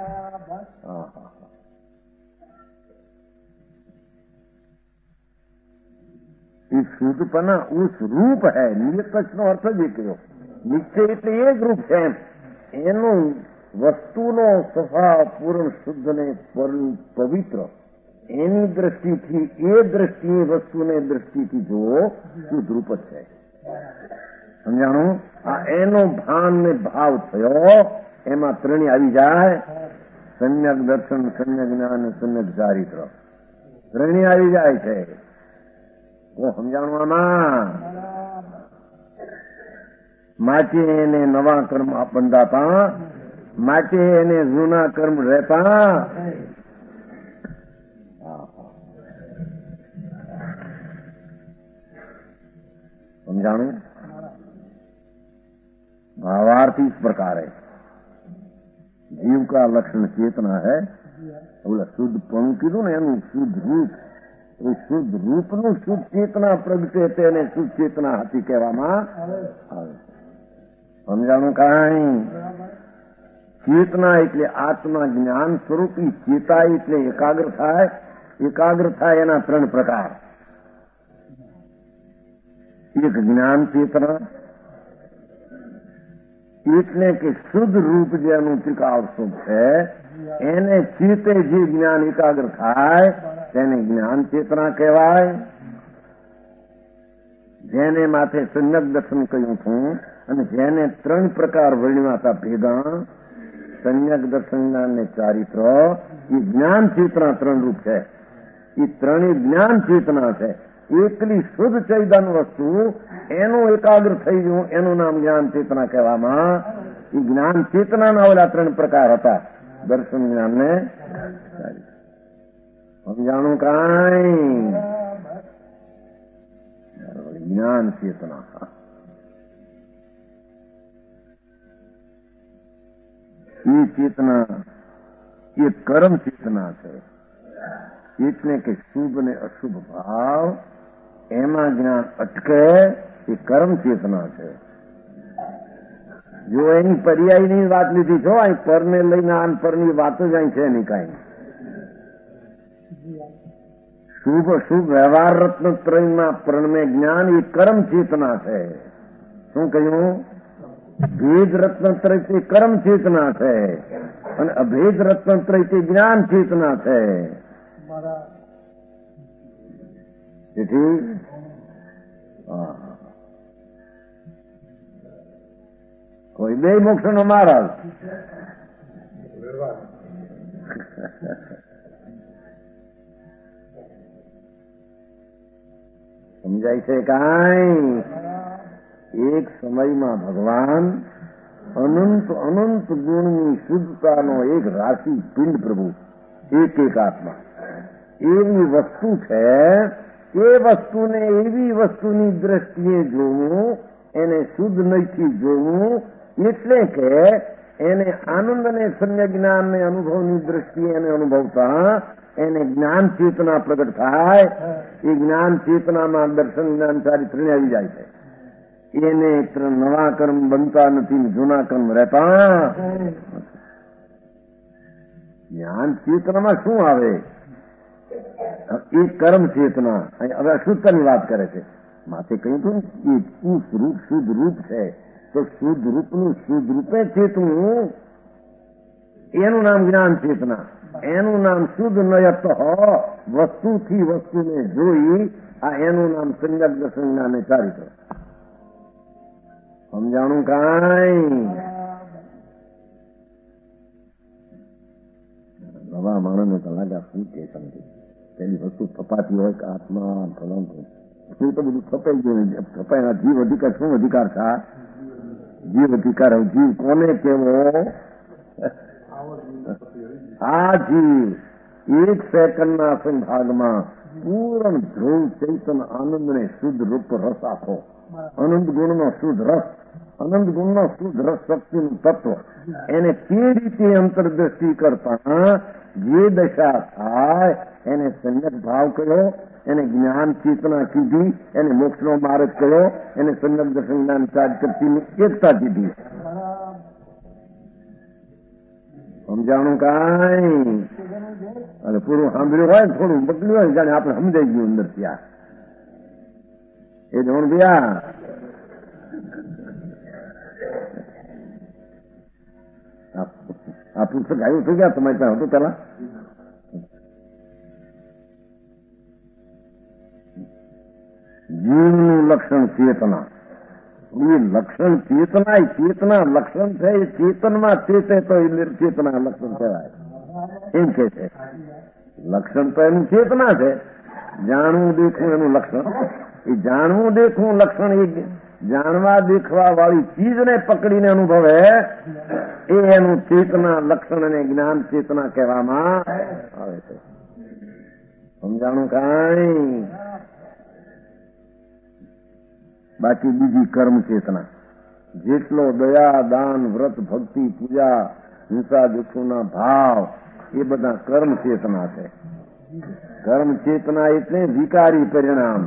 इस शुद्धपना उस रूप है नियत નો અર્થ જ કયો નિશ્ચય એટલે એ જ રૂપ છે એનું વસ્તુનો સ્વભાવ પૂર્ણ શુદ્ધ ને પવિત્ર એની દ્રષ્ટિથી એ દ્રષ્ટિએ વસ્તુને દ્રષ્ટિથી જો શુદ્ધ રૂપ જ છે સમજાણું આ એનો ભાન ને ભાવ થયો એમાં ત્રણેય આવી જાય સમ્યક દર્શન સમ્યક જ્ઞાન સમ્યક ચારિત્ર ત્રણેય આવી જાય છે સમજાણું આમાં માટે એને નવા કર્મ બંધાતા માટે એને જૂના કર્મ રહેતા समझाणु भावार्थ इस प्रकार है जीव का लक्षण चेतना है बोला शुद्ध पंक्ति ने एनु शुद्ध रूप એ શુદ્ધ રૂપનું શુદ્ધ ચેતના પ્રગટે તેને શુદ્ધ ચેતના હતી કહેવામાં આવે સમજાણું કાંઈ ચેતના એટલે આત્મા જ્ઞાન સ્વરૂપી ચેતા એટલે એકાગ્ર થાય એકાગ્ર થાય એના ત્રણ પ્રકાર એક જ્ઞાન ચેતના એટલે કે શુદ્ધ રૂપ જેનું ત્રિકાળ શુદ્ધ છે એને ચેતે જે જ્ઞાન એકાગ્ર થાય તેને જ્ઞાન ચેતના કહેવાય જેને માથે સમ્યક દર્શન કહ્યું છું અને જેને ત્રણ પ્રકાર વર્ણ્યા હતા ભેગા સમ્યક દર્શન જ્ઞાન ને ચારિત્ર એ જ્ઞાન ચેતના ત્રણ રૂપ છે એ ત્રણેય જ્ઞાન ચેતના છે એકલી શુદ્ધ ચૈતન્ય વસ્તુ એનું એકાગ્ર થઈ ગયું એનું નામ જ્ઞાન ચેતના કહેવામાં એ જ્ઞાન ચેતનાના ઓલા ત્રણ પ્રકાર હતા દર્શન જ્ઞાન ને સમજાણું કાંઈ જ્ઞાન ચેતના એ ચેતના એ કર્મ ચેતના છે એટલે કે શુભ ને અશુભ ભાવ એમાં જ્ઞાન અટકે એ કર્મ ચેતના છે જો એની પર્યાયની વાત લીધી છો અહીં પરને લઈને આન પરની વાતો જ અહીં છે નહીં કાંઈ શુભ અશુભ વ્યવહાર રત્ન ત્રયમાં પરમે જ્ઞાન એ કર્મ ચેતના છે શું કહ્યું ભેદ રત્નત્રય તે કર્મ ચેતના છે અને અભેદ રત્નત્રય તે જ્ઞાન ચેતના છે તેથી કોઈ બે મોક્ષ નો મહારાજ સમજાય છે કાંઈ એક સમયમાં ભગવાન અનંત અનંત ગુણની શુદ્ધતાનો એક રાશિ પિંડ પ્રભુ એક એક આત્મા એવી વસ્તુ છે એ વસ્તુને એવી વસ્તુની દ્રષ્ટિએ જોવું એને શુદ્ધ નહીંથી જોવું એટલે કે એને આનંદ અને સમ્ય જ્ઞાન ને અનુભવની દ્રષ્ટિએ એને અનુભવતા એને જ્ઞાન ચેતના પ્રગટ થાય એ જ્ઞાન ચેતનામાં દર્શન જ્ઞાન ચારિત્રને આવી જાય છે એને નવા કર્મ બનતા નથી જૂના કર્મ રહેતા જ્ઞાન ચેતનામાં શું આવે એ કર્મ ચેતના હવે અશુદ્ધતાની વાત કરે છે. માથે કહ્યું હતું એ રૂપ શુદ્ધ રૂપ છે, તો શુદ્ધ રૂપનું શુદ્ધ રૂપે ચેતવું એનું નામ જ્ઞાન ચેતના, એનું નામ શુદ્ધ નયત વસ્તુથી વસ્તુને જોઈ, આ એનું નામ સંજ્ઞક દર્શન જ્ઞાન ચારિત્ર. સમજાણું કાંઈ? નવા માણસને કલાક શું કે સમજે તેની વસ્તુ થપાતી હોય કે આત્મા ફલમ શું તો બધું થપાઈ ગયું. થપાય જીવ અધિકાર શું અધિકાર થા? જીવ અધિકાર. જીવ કોને કેવો? આ જીવ એક સેકન્ડના સંભાગમાં પૂર્ણ ધ્રુવ ચૈતન આનંદને શુદ્ધ રૂપ રસ આપો. અનંત ગુણનો શુદ્ધ રસ, અનંત ગુણનો શુદ્ધ રસ શક્તિનું તત્વ, એને તે રીતે અંતરદ્રષ્ટિ કરતા જે દશા થાય એને સંજ્ઞક ભાવ કહ્યો, એને જ્ઞાન ચેતના કીધી, એને મોક્ષનો માર્ગ કહ્યો, એને સંજ્ઞક દર્શન જ્ઞાન ચારિત્રની એકતા કીધી. સમજાણું કાંઈ? અને પૂરું સાંભળ્યું હોય થોડું બગડ્યું હોય જાણે આપણે સમજાઈ ગયું અંદર ત્યાં એ જોણ ભૈયા. આ પુસ્તક આવ્યું થઈ ગયા તમારી ત્યાં હતું પેલા? જીવનું લક્ષણ ચેતના. એ લક્ષણ ચેતના એ ચેતના લક્ષણ છે. એ ચેતનમાં ચેતે તો એ નિર્ચેતના લક્ષણ કહેવાય એમ કે છે. લક્ષણ તો એનું ચેતના છે. જાણવું દેખવું એનું લક્ષણ. એ જાણવું દેખવું લક્ષણ એ જાણવા દેખવા વાળી ચીજને પકડીને અનુભવે એ એનું ચેતના લક્ષણ અને જ્ઞાન ચેતના કહેવામાં આવે છે. સમજાણું કાંઈ? બાકી બીજી કર્મ ચેતના જેટલો દયા દાન વ્રત ભક્તિ પૂજા હિંસા દુઃખોના ભાવ એ બધા કર્મ ચેતના છે. કર્મ ચેતના એટલે વિકારી પરિણામ,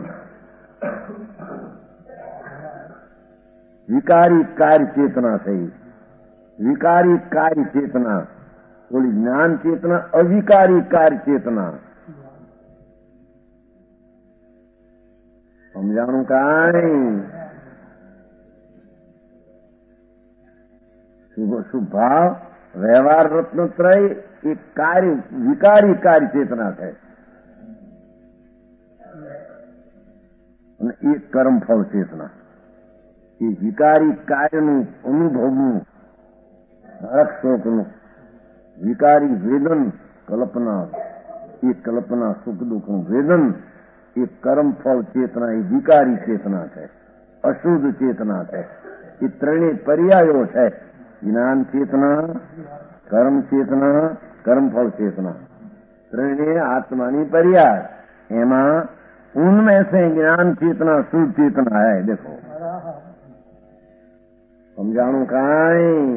વિકારી કાર્ય ચેતના થઈ. વિકારી કાર્ય ચેતના ઓલી જ્ઞાન ચેતના અવિકારી કાર્ય ચેતના. સમજાણું કાંઈ? શુભ ભાવ વ્યવહાર રત્નત્રય એ કાર્ય વિકારી કાર્ય ચેતના છે અને એ કર્મફળ ચેતના. એ વિકારી કાર્યનું અનુભવનું હરખ શોકનું વિકારી વેદન કલ્પના, એ કલ્પના સુખ દુઃખનું વેદન એ કર્મફળ ચેતના એ વિકારી ચેતના છે, અશુદ્ધ ચેતના છે. એ ત્રણેય પર્યાયો છે. જ્ઞાન ચેતના, કર્મ ચેતના, કર્મફળ ચેતના ત્રણેય આત્માની पर्याय. એમાં उनमें से ज्ञान चेतना शुद्ध चेतना है. देखो समझाणु काई?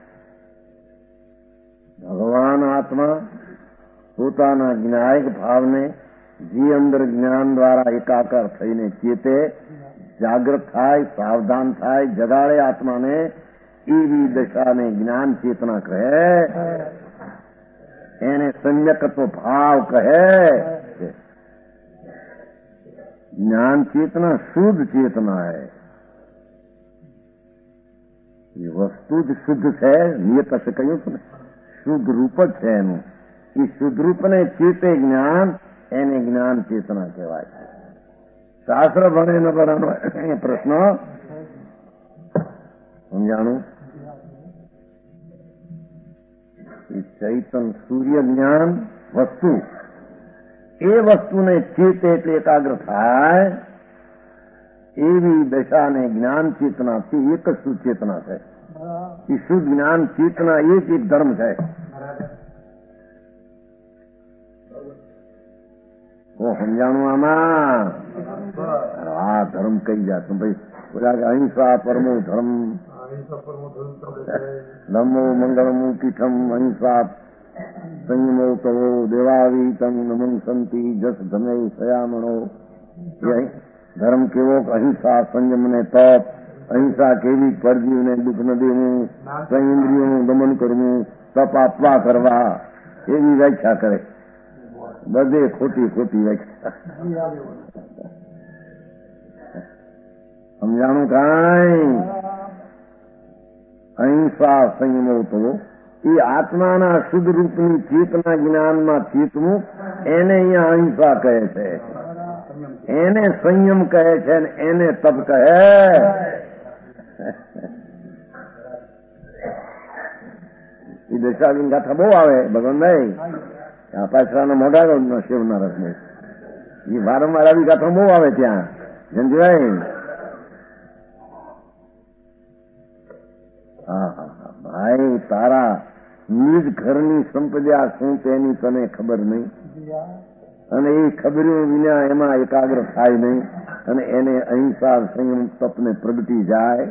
भगवान आत्मा પોતાના જ્ઞાયક ભાવને જે અંદર જ્ઞાન દ્વારા એકાકાર થઈને ચેતે, જાગૃત થાય, સાવધાન થાય, જગાડે આત્માને, એવી દશાને જ્ઞાન ચેતના કહે. એને સંજકત્વ ભાવ કહે. ज्ञान चेतना शुद्ध चेतना है. ये वस्तु જ શુદ્ધ છે. નિયત से કહ્યું હતું ને, શુદ્ધ રૂપ જ છે એનું. એ શુદ્ધ રૂપને ચેતે જ્ઞાન, એને જ્ઞાન ચેતના કહેવાય. શાસ્ત્ર ભણે ન ભણવાનો એ પ્રશ્ન સમજાણું? એ ચૈતન સૂર્ય જ્ઞાન વસ્તુ, એ વસ્તુને ચેતે એટલે એકાગ્ર થાય, એવી દશાને જ્ઞાન ચેતનાથી એક જ શુદ્ધ ચેતના છે. એ શુદ્ધ જ્ઞાન ચેતના એક એક ધર્મ છે. તો સમજાણું આમાં? આ ધર્મ કઈ જાત ભાઈ? બોલા અહિંસા પરમો ધર્મ, ધર્મો મંગળમુ પીઠમ અહિંસા સંયમો તવો દેવાવી તમ નમન સંતિ જસ ધમે સયામણો. ધર્મ કેવો? અહિંસા, સંયમ ને તપ. અહિંસા કેવી? પરજીવને દુઃખ ન દેવું, સંઇન્દ્રિયોનું દમન કરવું, તપ આપવા કરવા, એવી વ્યાખ્યા કરે. બધે ખોટી ખોટી વ્યાખ્યા. સમજાણું કાંઈ? અહિંસા સંયમો તો એ આત્માના શુદ્ધ રૂપની ચેતના જ્ઞાનમાં ચેતવું, એને અહીંયા અહિંસા કહે છે, એને સંયમ કહે છે, એને તપ કહે. એ દશાની ગાથા બહુ આવે ભગવાનભાઈ, આ પાછળના મોઢા શિવના રસને એ વારંવાર આવી ગાથા બહુ આવે ત્યાં જંજીભાઈ. હા હા હા ભાઈ, તારા નિજ ઘરની સંપદા શું તેની તને ખબર નહીં, અને એ ખબર્યું વિના એમાં એકાગ્ર થાય નહીં, અને એને અહિંસા સંયમ તપને પ્રગટી જાય.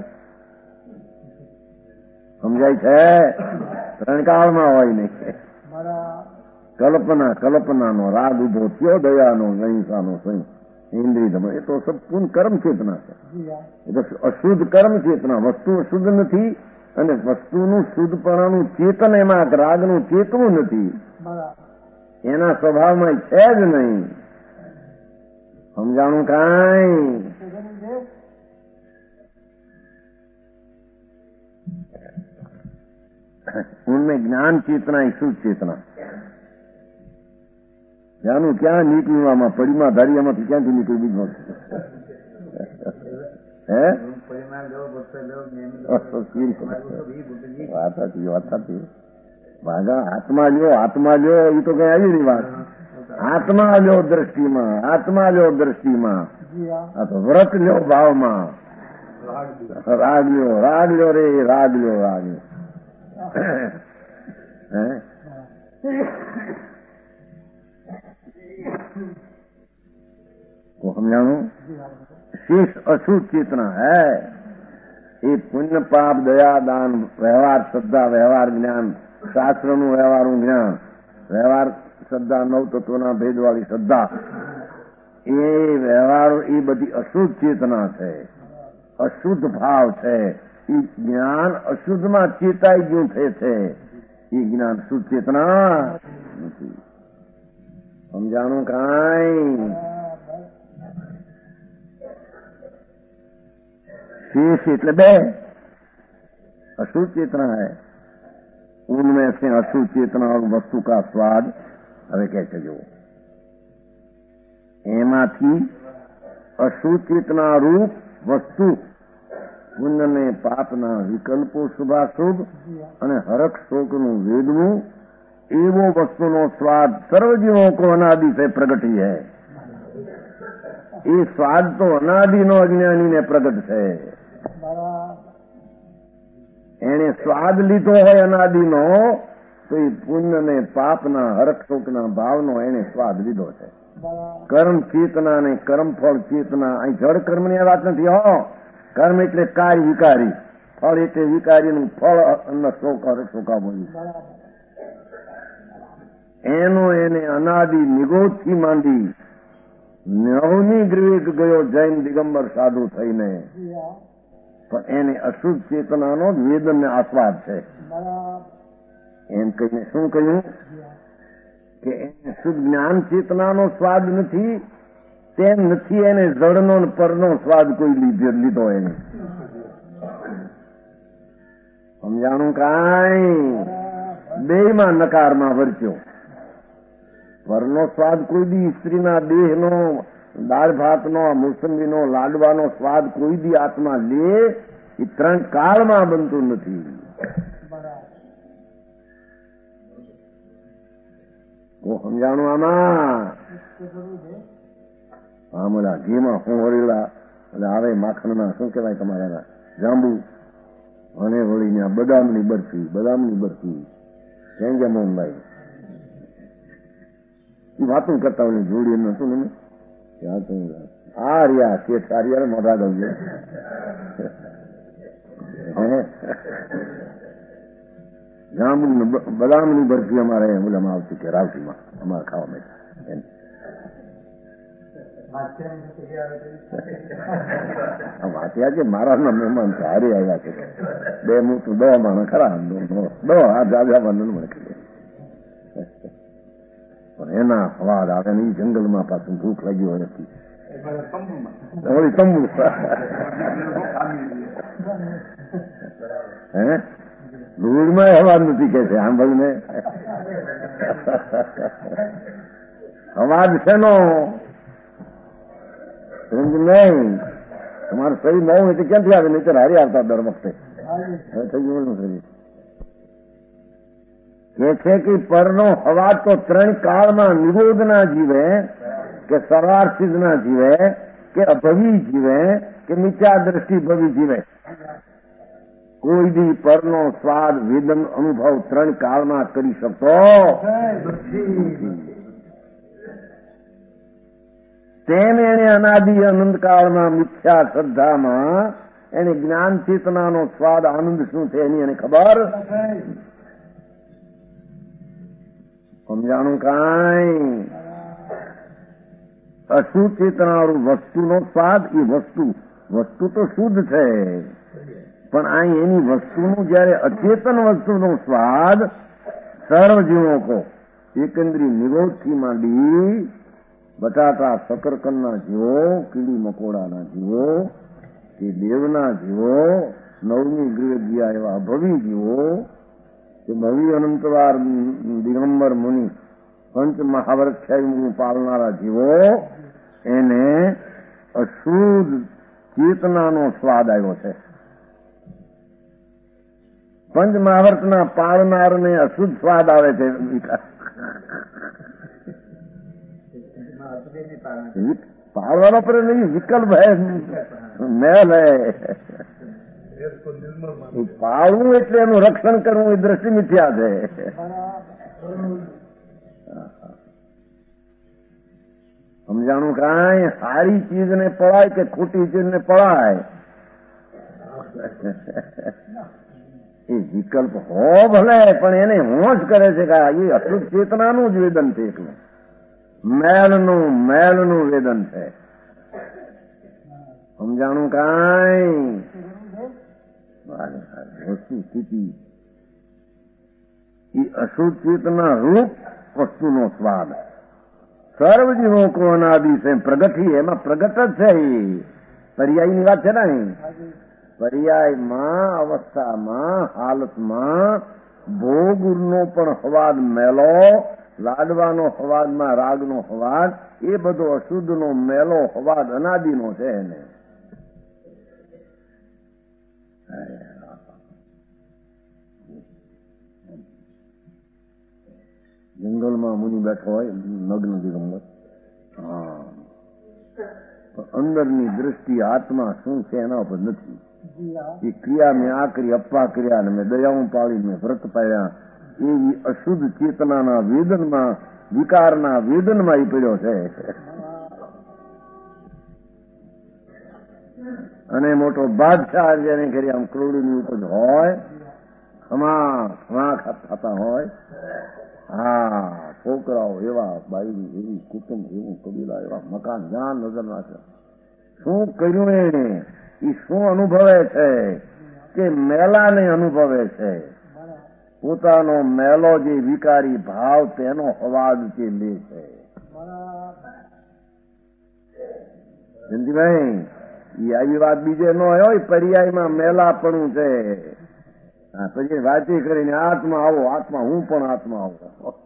સમજાય છે? ત્રણકાળમાં હોય નહીં. કલ્પના કલ્પનાનો રાગ ઉભો થયો, દયાનો અહિંસાનો સંયમ ઇન્દ્રિય દમન, એ તો સંપૂર્ણ કર્મ ચેતના છે. એ તો અશુદ્ધ કર્મ ચેતના, વસ્તુ અશુદ્ધ નથી, અને વસ્તુનું શુદ્ધપણાનું ચેતન એમાં રાગનું ચેતવું નથી, એના સ્વભાવમાં છે જ નહીં. સમજાણું કાંઈ? उनमें ज्ञान चेतना ही शुद्ध चेतना જાનું ક્યાં નીકળ્યું? આમાં પડીમાં ધારિયામાંથી ક્યાંથી નીકળ્યું? બીજું હે વાત હતી વાત હતી ભાગા આત્મા લ્યો આત્મા લ્યો, એ તો કઈ આવી નહીં વાત. આત્મા લ્યો દ્રષ્ટિમાં, આત્મા લ્યો દ્રષ્ટિમાં, આ તો વ્રત લ્યો ભાવમાં. રાગ લ્યો રાગ લ્યો રે રાગ લ્યો રાગ લ્યો. तो हम जानू शेष अशुद्ध चेतना है. ये पुण्य पाप दया दान व्यवहार श्रद्धा व्यवहार ज्ञान शास्त्र નું વ્યવહારનું જ્ઞાન વ્યવહાર શ્રદ્ધા નવ તત્વના ભેદવાળી શ્રદ્ધા એ વ્યવહાર એ બધી અશુદ્ધ ચેતના છે, અશુદ્ધ ભાવ છે. એ જ્ઞાન અશુદ્ધમાં ચેતાઈ ગયું છે, એ જ્ઞાન શુદ્ધ ચેતના નથી. સમજાણું કાંઈ? शेष એટલે બે अशुद्ध चेतना है, उनमें से अशुद्ध चेतना और वस्तु का स्वाद હવે કહે છે જો એમાંથી અશુદ્ધ ચેતના રૂપ વસ્તુ પુણ્ય ને પાપના વિકલ્પો શુભાશુભ અને હરખ શોકનું વેદવું એવો વસ્તુનો સ્વાદ સર્વજીવો કો અનાદિ से प्रगटी है. એ સ્વાદ તો અનાદિનો અજ્ઞાનીને પ્રગટ છે. એને સ્વાદ લીધો હોય અનાદિનો, તો એ પુણ્ય ને પાપના હરખ શોકના ભાવનો એને સ્વાદ લીધો છે. કર્મ ચેતના ને કર્મફળ ચેતના, અહીં જળ કર્મની વાત નથી. હો, કર્મ એટલે કાર્ય વિકારી, ફળ એટલે વિકારીનું ફળ અન્ન શોક હરખ શોકા બોલ્યું. એનો એને અનાદિ નિગોદથી માંડી નવમી ગ્રીક ગયો જૈન દિગંબર સાધુ થઈને, પણ એને અશુદ્ધ ચેતનાનો વેદનને આસ્વાદ છે. એમ કહીને શું કહ્યું કે એને શુદ્ધ જ્ઞાન ચેતનાનો સ્વાદ નથી, તેમ નથી એને જળનો પરનો સ્વાદ કોઈ લીધો એને. સમજાણું કાંઈ? બેયમાં નકારમાં વર્ચ્યો. પરનો સ્વાદ કોઈ દી સ્ત્રીના દેહનો, દાળ ભાતનો, મોસંબીનો, લાડવાનો સ્વાદ કોઈ દી આત્મા લે, એ ત્રણ કાળમાં બનતું નથી. તો સમજાણું આમાં? આમ ઓલા ઘીમાં હું હરેલા એટલે આવે માખણના શું કહેવાય તમારા જાંબુ, અને વળીને આ બદામની બરફી, બદામની બરફી કેમ કે મોહનભાઈ વાતું કરતા હોય જોડી એમ નતું ને આ રહ્યા શેઠ આ રહ્યા મોઢા દઉં જાંબુ બદામની બરફી અમારે ઓલામાં આવતી કે રાવટીમાં અમારે ખાવા માટે. વાંચ્યા છે મારા મહેમાન છે, હારી આવ્યા છે બે મોટું દવા માણસ ખરા દવા આ જાજા મને મળે. પણ એના સ્વાદ આવે ને એ જંગલમાં પાછું ભૂખ લાગી હોય હતી વળી તંબુ હે ધૂળમાં અવાજ નથી કે છે સાંભળને અવાજ છે નો નહીં તમારું શરીર નવું હોય તો ક્યાંથી આવે નહીં તો હારી આવતા દર વખતે થઈ ગયું શરીર કે છે કે પરનો અવાજ તો ત્રણ કાળમાં નિરોધ ના જીવે કે સર્વાર્થિત ના જીવે કે અભવી જીવે કે મિથ્યા દ્રષ્ટિ ભવી જીવે કોઈ બી પરનો સ્વાદ વેદન અનુભવ ત્રણ કાળમાં કરી શકતો તેમ એને અનાદિ અનંત કાળમાં મિથ્યા શ્રદ્ધામાં એને જ્ઞાન ચેતનાનો સ્વાદ આનંદ શું છે એની એને ખબર સમજાણું કાંઈ અશુદ્ધ ચેતનાવાળું વસ્તુનો સ્વાદ એ વસ્તુ વસ્તુ તો શુદ્ધ છે પણ આ એની વસ્તુનું જયારે અચેતન વસ્તુનો સ્વાદ સર્વજીવો કો એકંદરી નિરોધથી માંડી બટાટા શકરકંદના જીવો કીડી મકોડાના જીવો કે દેવના જીવો નવમી ગૃહ ગયા એવા અભવી જીવો કે ભવી અનંતવાર દિગંબર મુનિ પંચ મહાવૃક્ષાયુ પાલનારા જીવો એને અશુદ્ધ ચેતનાનો સ્વાદ આવ્યો છે. પંચ મહાવર્તના પાળનારને અશુદ્ધ સ્વાદ આવે છે. પાળવાનો પર નહીં વિકલ્પ હે મેલ હે પાળવું એટલે એનું રક્ષણ કરવું એ દ્રષ્ટિ મિથ્યા છે. સમજાણું કાંઈ સારી ચીજને પળાય કે ખોટી ચીજને પળાય એ વિકલ્પ હો ભલે પણ એને હોંશ કરે છે કે એ અશુદ્ધ ચેતનાનું જ વેદન છે એટલું મેલનું મેલનું વેદન છે. સમજાણું કાંઈ વસ્તુ સ્થિતિ એ અશુદ્ધ ચેતના રૂપ વસ્તુનો સ્વાદ સર્વજીવો કો અનાદિ છે પ્રગટી એમાં પ્રગટ જ છે. એ પર્યાયની વાત છે ને પર્યાયમાં અવસ્થામાં હાલતમાં ભોગનો પણ હવાદ મેલો લાડવાનો હવાદમાં રાગનો હવાદ એ બધો અશુદ્ધનો મેલો હવાદ અનાદિનો છે એને જંગલમાં મુનિ બેઠો હોય નગ્ન દિગંબર હા અંદરની દ્રષ્ટિ આત્મા શું છે એના ઉપર નથી. એ ક્રિયા મેં આ કરી અપ્પા કર્યા ને મેં દયાઓ પાળી મેં વ્રત પાડ્યા એવી અશુદ્ધ ચેતનાના વેદનમાં વિકારના વેદનમાં એ પડ્યો છે. અને મોટો બાદશાહ જેને કરી આમ કરોડની ઉપજ હોય ખમા ખમા થતા હોય હા છોકરાઓ એવા બાયડી એવી કુટુંબ એવું કબીલા એવા મકાન જ્યાં નજર નાખે શું કર્યું એને એ શું અનુભવે છે કે મેલાને અનુભવે છે. પોતાનો મેલો જે વિકારી ભાવ તેનો અવાજ જે લે છે. જયંતિભાઈ એ આવી વાત બીજે ન હોય પર્યાયમાં મેલાપણું છે. હા પછી વાતી કરીને આત્મા આવો આત્મા હું પણ આત્મા આવો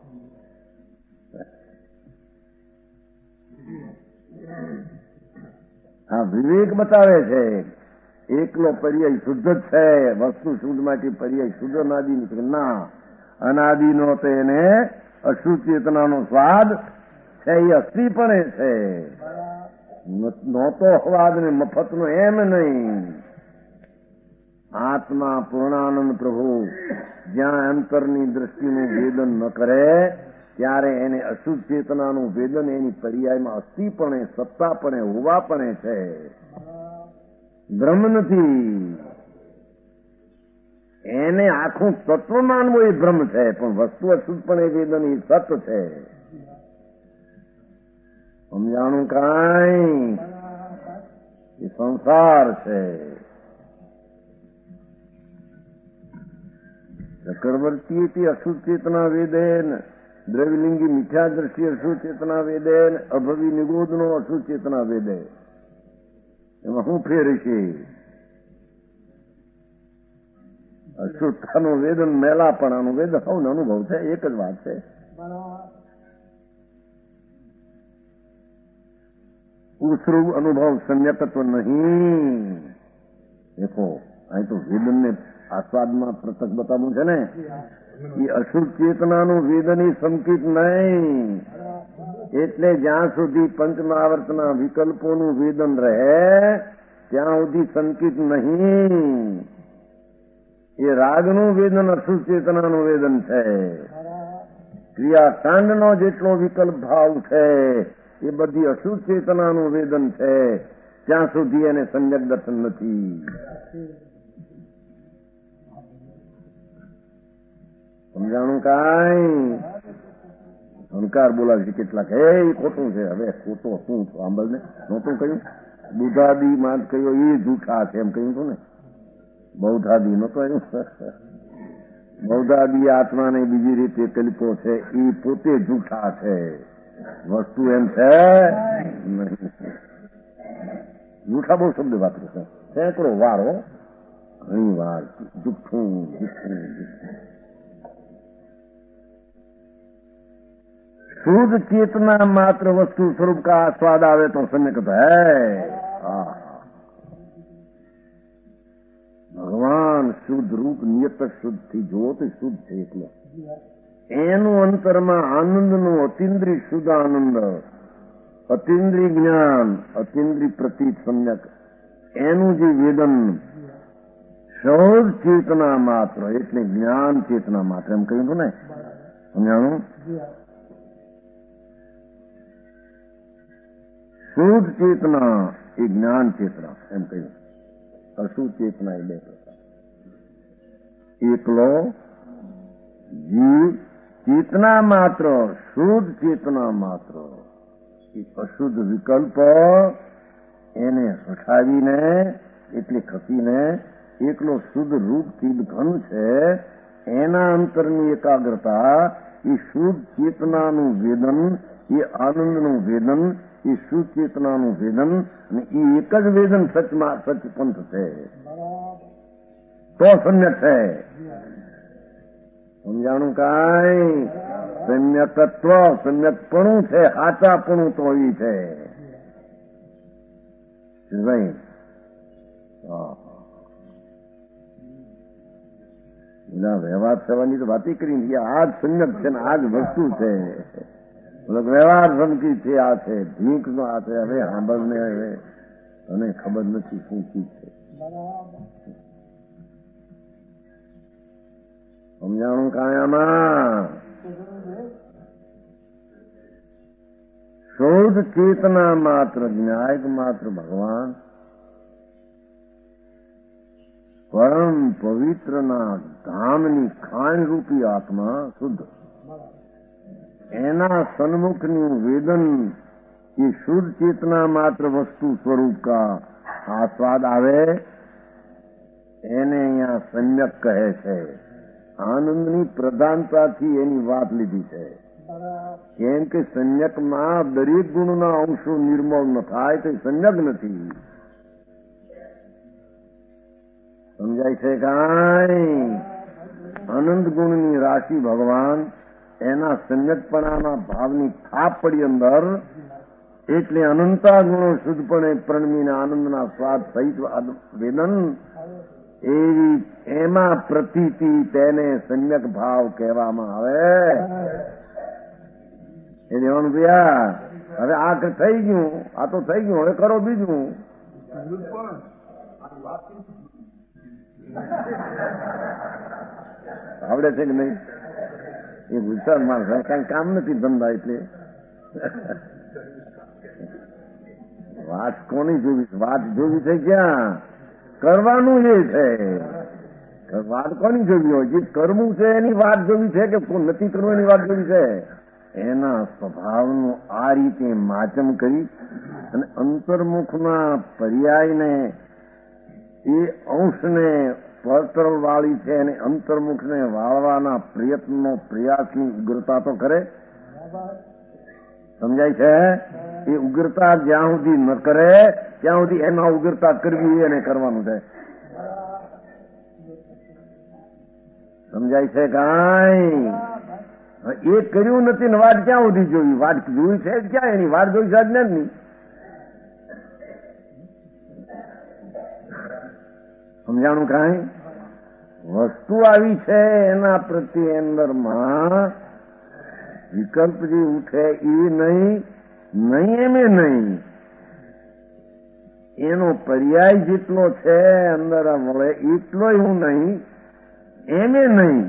હા વિવેક બતાવે છે. એકલો પર્યાય શુદ્ધ જ છે વસ્તુ શુદ્ધ માંથી પર્યાય શુદ્ધ અનાદિ નથી ના અનાદિનો તો એને અશુદ્ધ ચેતનાનો સ્વાદ છે એ અસ્થિપણે છે. નહોતો સ્વાદ ને મફતનો એમ નહીં. આત્મા પૂર્ણાનંદ પ્રભુ જ્યાં અંતરની દ્રષ્ટિનું વેદન ન કરે ત્યારે એને અશુદ્ધ ચેતનાનું વેદન એની પર્યાયમાં અસ્થિપણે સત્તાપણે હોવાપણે છે. બ્રહ્મ નથી. એને આખું તત્વ માનવું એ બ્રહ્મ છે પણ વસ્તુ અશુદ્ધપણે વેદન એ સત છે. સમજાણું કાંઈ એ સંસાર છે. ચક્રવર્તીએ અશુદ્ધ ચેતના વેદેન દ્રવ્યલિંગી મિથ્યા દ્રષ્ટિ અશુદ્ધ ચેતના વેદે, અભવી નિગોદનો અશુદ્ધ ચેતના વેદે. એમાં શું ફેર છે? અશુદ્ધતાનું વેદન, મેલાપણાનું વેદન સૌનો અનુભવ છે, એક જ વાત છે. ઉસરૂપ અનુભવ સમ્યકત્વ નહીં. દેખો અહીં તો વેદનને આસ્વાદમાં પ્રત્યક્ષ બતાવવું છે ને. એ અશુદ્ધ ચેતનાનું વેદન એ સંકિત નહીં. એટલે જ્યાં સુધી પંચમહાવર્તના વિકલ્પોનું વેદન રહે ત્યાં સુધી સંકિત નહીં. એ રાગનું વેદન અશુદ્ધ ચેતનાનું વેદન છે. ક્રિયાકાંડનો જેટલો વિકલ્પ ભાવ છે એ બધી અશુદ્ધ ચેતનાનું વેદન છે. ત્યાં સુધી એને સંજ્ઞક દર્શન નથી. સમજાણું કાંઈ? અહંકાર બોલાવે છે કેટલાક, હે એ ખોટું છે. હવે ખોટો શું છું આંબલ ને નહોતું કહ્યું? બુધાદી માં કહ્યું એ જૂઠા છે એમ કહ્યું હતું ને. બૌદ્ધાદી નતો કહ્યું? બૌદ્ધાદી આત્માને બીજી રીતે કલ્પો છે એ પોતે જૂઠા છે. વસ્તુ એમ છે નહીં. જૂઠા બહુ શબ્દ વાપરે છે. સેંકડો વારો, ઘણી વાર જુઠ્ઠું જુઠ્ઠું જુઠ્ઠું. शुद्ध चेतना मात्र वस्तु स्वरूप का स्वाद आवे तो सम्यक तो है. ભગવાન શુદ્ધ રૂપ નિયત શુદ્ધ થી જોત શુદ્ધ છે. એટલે એનું અંતરમાં આનંદનું અતિન્દ્રિય શુદ્ધ આનંદ, અતિન્દ્રિય જ્ઞાન, અતિન્દ્રિય પ્રતીત સમ્યક એનું જે વેદન શુદ્ધ ચેતના માત્ર એટલે જ્ઞાન ચેતના માત્ર એમ કહ્યું હતું ને. સમજાણું? શુદ્ધ ચેતના એ જ્ઞાન ચેતના એમ કહ્યું. અશુદ્ધ ચેતના એ બે પ્રકાર. એકલો જીવ ચેતના માત્ર, શુદ્ધ ચેતના માત્ર. એ અશુદ્ધ વિકલ્પ એને હટાવીને એટલે ખસીને એકલો શુદ્ધ રૂપ ચિદ ઘન છે એના અંતરની એકાગ્રતા એ શુદ્ધ ચેતનાનું વેદન, એ આનંદનું વેદન, એ શુદ્ધ ચેતનાનું વેદન, અને એ એક જ વેદન સચમાં સચપંથ છે તો સમ્યક છે. સમજાણું કાંઈ? સમ્યકત્વ સમ્યકપણું છે, સાચાપણું તો એ છે ભાઈ. એના વ્યવહાર થવાની તો વાત કરી, આ જ સમ્યક છે ને આ જ વસ્તુ છે. વ્યવહાર ધમકી છે, આ છે ઢીંક નો, આ છે હવે સાંભળ ને હવે તને ખબર નથી શું ચીજ છે. સમજાણું કાયામાં? શુદ્ધ ચેતના માત્ર, જ્ઞાયક માત્ર ભગવાન પરમ પવિત્રના ધામની ખાણ રૂપી આત્મા શુદ્ધ, એના સન્મુખનું વેદન એ શુદ્ધ ચેतना માત્ર વસ્તુ સ્વરૂપ કા આસ્વાદ આવે એને અહીંયા સમ્યક કહે છે. આનંદની પ્રધાનતાથી એની વાત લીધી છે. કેમ કે સમ્યકમાં દરેક ગુણના અંશો નિર્મળ ન થાય તો સમ્યક નથી. સમજાય છે કાંઈ? અનંત ગુણની રાશિ ભગવાન એના સમ્યકપણાના ભાવની થાપ પડી અંદર, એટલે અનંતા ગુણો શુદ્ધપણે પ્રણમીને આનંદના સ્વાદ સહિત વેદન એવી એમાં પ્રતીતિ તેને સમ્યક ભાવ કહેવામાં આવે. એ દેવાનું ભૈયા હવે આ થઈ ગયું, આ તો થઈ ગયું, હવે કરો બીજું. આવડે છે કે નહીં? એ ગુજરાત માણસ કઈ કામ નથી ધંધા, એટલે વાત કોની જોવી? વાત જોવી છે ક્યાં? કરવાનું એ છે. વાત કોની જોવી હોય? જે કરવું છે એની વાત જોવી છે કે નથી કરવું એની વાત જોવી છે? એના સ્વભાવનું આ રીતે માચમ કરી અને અંતર્મુખના પર્યાયને એ અંશને પરતર વાળી છે અને અંતર્મુખને વાળવાના પ્રયત્નનો પ્રયાસની ઉગ્રતા તો કરે. સમજાય છે? એ ઉગ્રતા જ્યાં સુધી ન કરે ત્યાં સુધી એમાં ઉગ્રતા કરવી એને કરવાનું છે. સમજાય છે કાંઈ? એ કર્યું નથી ને વાટ ક્યાં સુધી જોઈ? વાટ જોઈ છે જ ક્યાં? એની વાટ જોઈ છે જ નહીં. સમજાણું કાંઈ? વસ્તુ આવી છે એના પ્રત્યે અંદરમાં વિકલ્પ જે ઉઠે એ નહીં, નહીં એમે નહીં, એનો પર્યાય જેટલો છે અંદર મળે એટલો હું નહીં એમે નહીં.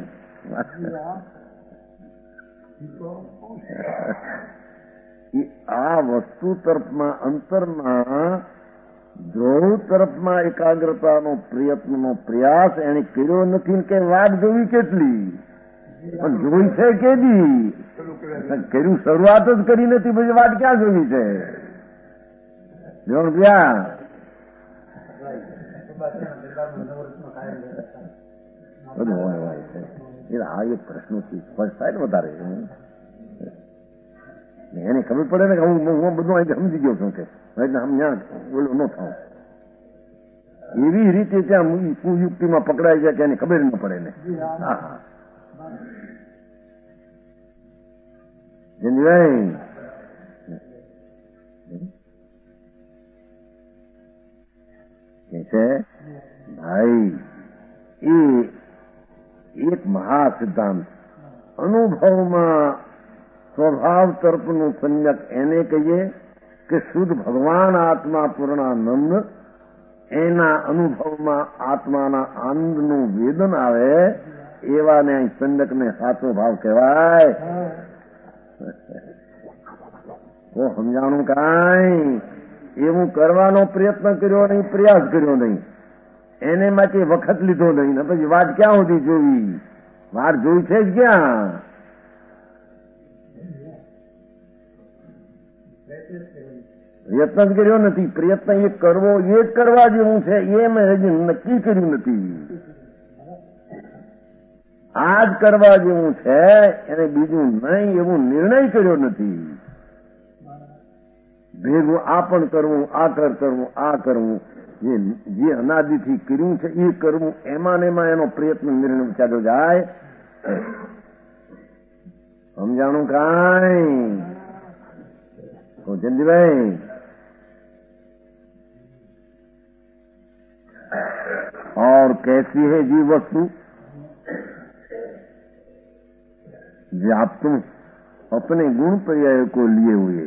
આ વસ્તુ તરફમાં અંતરમાં ધ્રુવ તરફમાં એકાગ્રતાનો પ્રયત્નનો પ્રયાસ એને કર્યો નથી કે વાત જોવી કેટલી પણ જોઈ છે કેદી? કર્યું શરૂઆત જ કરી નથી, પછી વાત ક્યાં જોવી છે? જો ક્યાં બધું હોય હોય છે. આ એક પ્રશ્નોથી સ્પષ્ટ થાય ને વધારે એને ખબર પડે ને કે હું હું બધું અહીં સમજી ગયો છું કે ત્યાં ઓલું ન થાવ. એવી રીતે ત્યાં કુયુક્તિમાં પકડાય છે કે એની ખબર ન પડે ને. હા હા જનભાઈ કે છે ભાઈ એ એક મહા સિદ્ધાંત અનુભવમાં સ્વભાવ તરફનું સમ્યક એને કહીએ કે શુદ્ધ ભગવાન આત્મા પૂર્ણાનંદ એના અનુભવમાં આત્માના આનંદનું વેદન આવે એવાને અહીં સમ્યકને સાચો ભાવ કહેવાય. તો સમજાણું કાંઈ? એવું કરવાનો પ્રયત્ન કર્યો નહીં, પ્રયાસ કર્યો નહીં, એને માટે વખત લીધો નહીં ને પછી વાત ક્યાં સુધી જોઈ? વાત જોઈ છે જ ક્યાં? પ્રયત્ન જ કર્યો નથી. પ્રયત્ન એ કરવો એ જ કરવા જેવું છે એ મેં હજી નક્કી કર્યું નથી. આ જ કરવા જેવું છે એને બીજું નહીં એવું નિર્ણય કર્યો નથી. ભેગું આ પણ કરવું, આ કર કરવું, આ કરવું, જે અનાદિથી કર્યું છે એ કરવું, એમાં ને એમાં એનો પ્રયત્ન નિર્ણય ચાલ્યો જાય. સમજાણું કાંઈ? તો જયંતિભાઈ और कैसी है जी वस्तु? आप तुम अपने गुण पर्याय को लिए हुए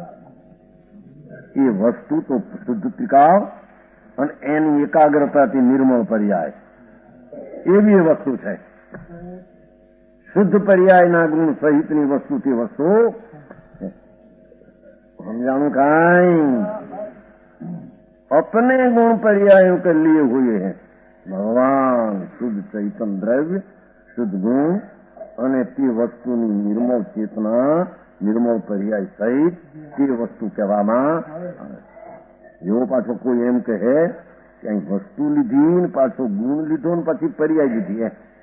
ये वस्तु तो शुद्ध टिकाव और एनी एकाग्रताથી નિર્મળ પર્યાય એવી વસ્તુ છે. શુદ્ધ પર્યાયના ગુણ સહિતની વસ્તુથી વસ્તુ समझाणु काई? अपने गुण पर्यायों के लिए हुए हैं भगवान शुद्ध चैतन्य द्रव्य शुद्ध गुण અને તે વસ્તુની નિર્મળ ચેતના નિર્મળ પર્યાય સહિત તે વસ્તુ કહેવામાં આવે. એવો પાછો કોઈ એમ કહે કે અહીં વસ્તુ લીધી ને પાછો ગુણ લીધો ને પછી પર્યાય લીધી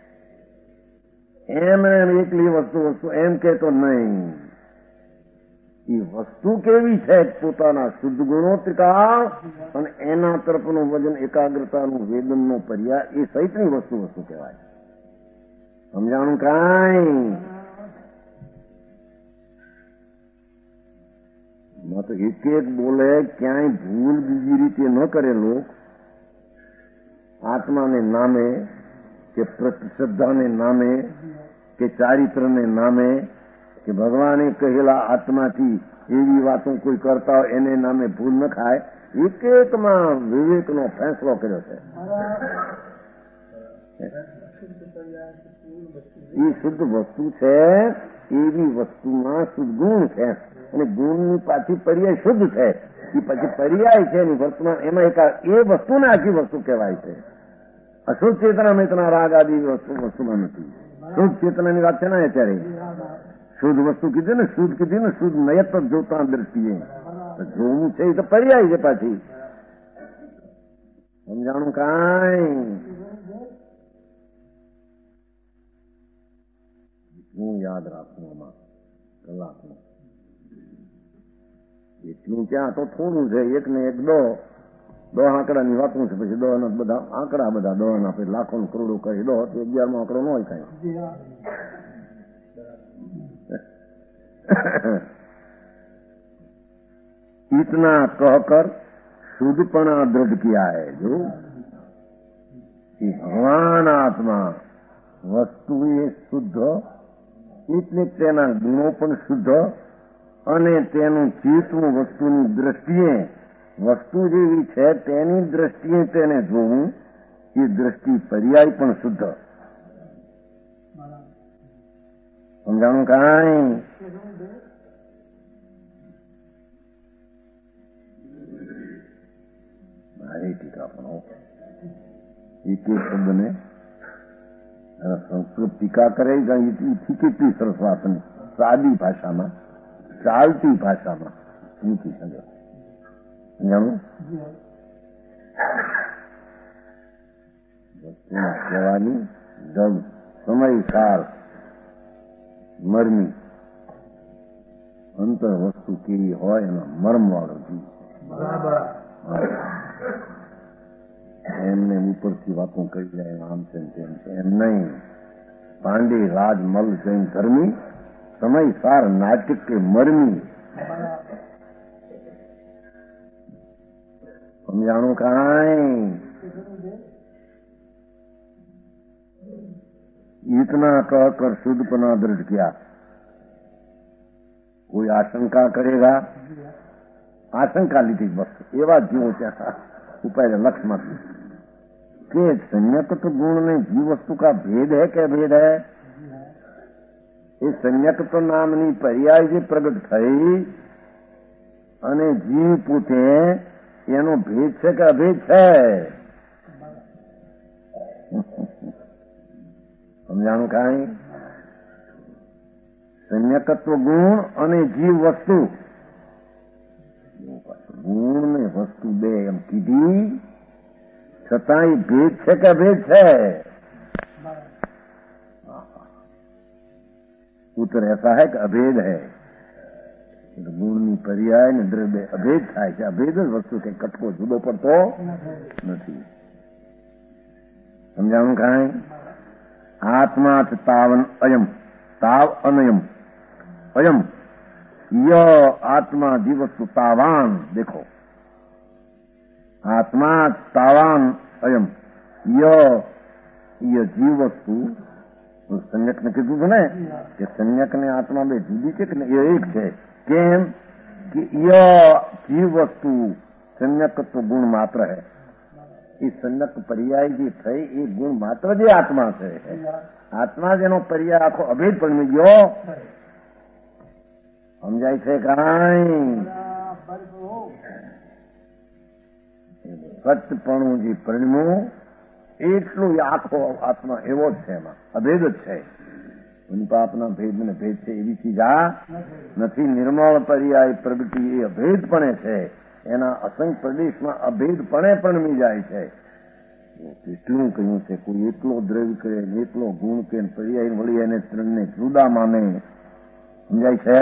એમ એમ એકલી વસ્તુ વસ્તુ એમ કહેતો નહીં. એ વસ્તુ કેવી છે? પોતાના શુદ્ધ ગુણોત્રિકા અને એના તરફનું વજન એકાગ્રતાનું વેદનનો પર્યાય એ સહિતની વસ્તુ વસ્તુ કહેવાય. સમજાણું કાંઈ? તો એક એક બોલે ક્યાંય ભૂલ બીજી રીતે ન કરેલો આત્માને નામે કે પ્રતિશ્રદ્ધાને નામે કે ચારિત્રને નામે કે ભગવાને કહેલા આત્માથી એવી વાતો કોઈ કરતા હોય એને નામે ભૂલ ન ખાય. એક એકમાં વિવેકનો ફેંસલો કર્યો છે. એ શુદ્ધ વસ્તુ છે એવી વસ્તુમાં શુદ્ધ ગુણ છે અને ગુણની પાછી પર્યાય શુદ્ધ છે. એ પછી પર્યાય છે એની વર્તમાન એમાં એક એ વસ્તુને આખી વસ્તુ કહેવાય છે. અશુદ્ધ ચેતના મેતના રાગ આદિ વસ્તુ વસ્તુમાં નથી. શુદ્ધ ચેતનાની વાત છે ને અત્યારે શુદ્ધ વસ્તુ કીધી ને શુદ્ધ કીધી ને શુદ્ધ નયત જોતા દ્રષ્ટિએ જોવું છે એ તો પર્યાય છે પાછી. સમજાણું કાંઈ? હું યાદ રાખું આમાં કલાકનું એટલું ક્યાં તો થોડું છે. એક ને એક દો દો આંકડાની વાતું છે. પછી દો ના બધા આંકડા બધા દો ના પછી લાખો નું કરોડો કરી દો તો અગિયારમો આંકડો ન હોય કઈ. इतना कहकर शुद्धपना दृढ़ किया है जो कि भगवान आत्मा वस्तु એ શુદ્ધ એટલે તેના ગુણો પણ શુદ્ધ અને તેનું ચિત્તનું વસ્તુની દ્રષ્ટિએ વસ્તુ જેવી છે તેની દ્રષ્ટિએ તેને જોવું એ દ્રષ્ટિ પર્યાય પણ શુદ્ધ. સમજાણું કાંઈ? મારી ટીકા પણ એક એક શબ્દને સંસ્કૃત ટીકા કરે કેટલી સરસ વાત સાદી ભાષામાં ચાલતી ભાષામાં મૂકી શકે. સમજાણું? વસ્તુના કહેવાની ઢબ સમય સાર મર્મી અંતર વસ્તુ કેવી હોય એના મર્મ વાળો જીવ. એમને ઉપરથી વાતો કરી જાય આમ છે તેમ છે એમ નહીં. પાંડે રાજ મલ જૈન ધર્મી સમય સાર નાટક કે મર્મી. સમજાણું કાંઈ? इतना कहकर शुद्धपना दृढ़ किया. कोई आशंका करेगा आशंका લીધી બસ એવા જીવો ત્યાં ઉપાય લક્ષ્યમાંથી કે સંયત गुण में जीव वस्तु का भेद है क्या भेद है? એ સંયત નામની પર્યાય જે પ્રગટ થઈ અને જીવ પોતે એનો ભેદ છે કે અભેદ છે? સમજાણું કાંઈ? સંયકત્વ ગુણ અને જીવ વસ્તુ ગુણ ને વસ્તુ બે એમ કીધી છતાંય ભેદ છે કે અભેદ છે? उत्तर ऐसा है कि अभेद है. ગુણની પર્યાય ને દ્રવ્ય અભેદ થાય છે. અભેદ જ વસ્તુ કે કટકો જુદો પડતો નથી. સમજાણું કાંઈ? आत्मा च तावन अयम ताव अनयम अयम य आत्मा जीवस्तु तावान. देखो आत्मा तावान अयम य य जीवस्तु संज्ञक ने कीधું છે ને કે સંજ્ઞક ને આત્મા બે જુદી છે કે એ એક છે. કેમ કે ય જીવ વસ્તુ સંજ્ઞકત્વ ગુણ માત્ર है. એ સંજ્ઞક પર્યાય જે થઈ એ ગુણ માત્ર જે આત્મા છે. આત્મા જેનો પર્યાય આખો અભેદ પણ ગયો. સમજાય છે કાંઈ? સચપણું જે પરિણમું એટલું આખો આત્મા એવો જ છે. એમાં અભેદ જ છે. પાપના ભેદ ને ભેદ છે એવી ચીજ આ નથી. નિર્મળ પર્યાય પ્રગતિ એ અભેદપણે છે. એના અસંખ્ય પ્રદેશમાં અભેદપણે પણ જાય છે. કેટલું કહ્યું છે કોઈ એટલો દ્રવ્ય કરે એટલો ગુણ કે પર્યાય વળી એને ત્રણને જુદા માને. સમજાય છે?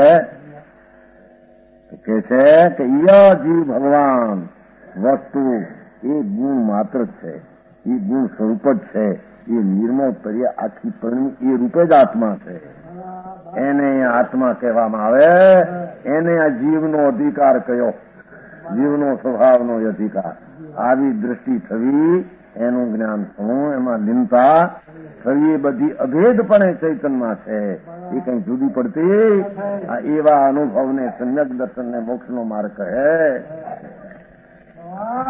કે છે કે ય જીવ ભગવાન વસ્તુ એ ગુણ માત્ર જ છે. એ ગુણ સ્વરૂપ જ છે. એ નિર્મળ પર્યાય આખી પરણી એ રૂપે જ આત્મા છે. એને આત્મા કહેવામાં આવે. એને આ જીવનો અધિકાર કયો. જીવનો સ્વભાવનો અધિકાર. આવી દ્રષ્ટિ થવી એનું જ્ઞાન થવું એમાં લીનતા થવી એ બધી અભેદપણે ચૈતન્યમાં છે. એ કઈ જુદી પડતી આ એવા અનુભવને સમ્યક દર્શનને મોક્ષનો માર્ગ કહે.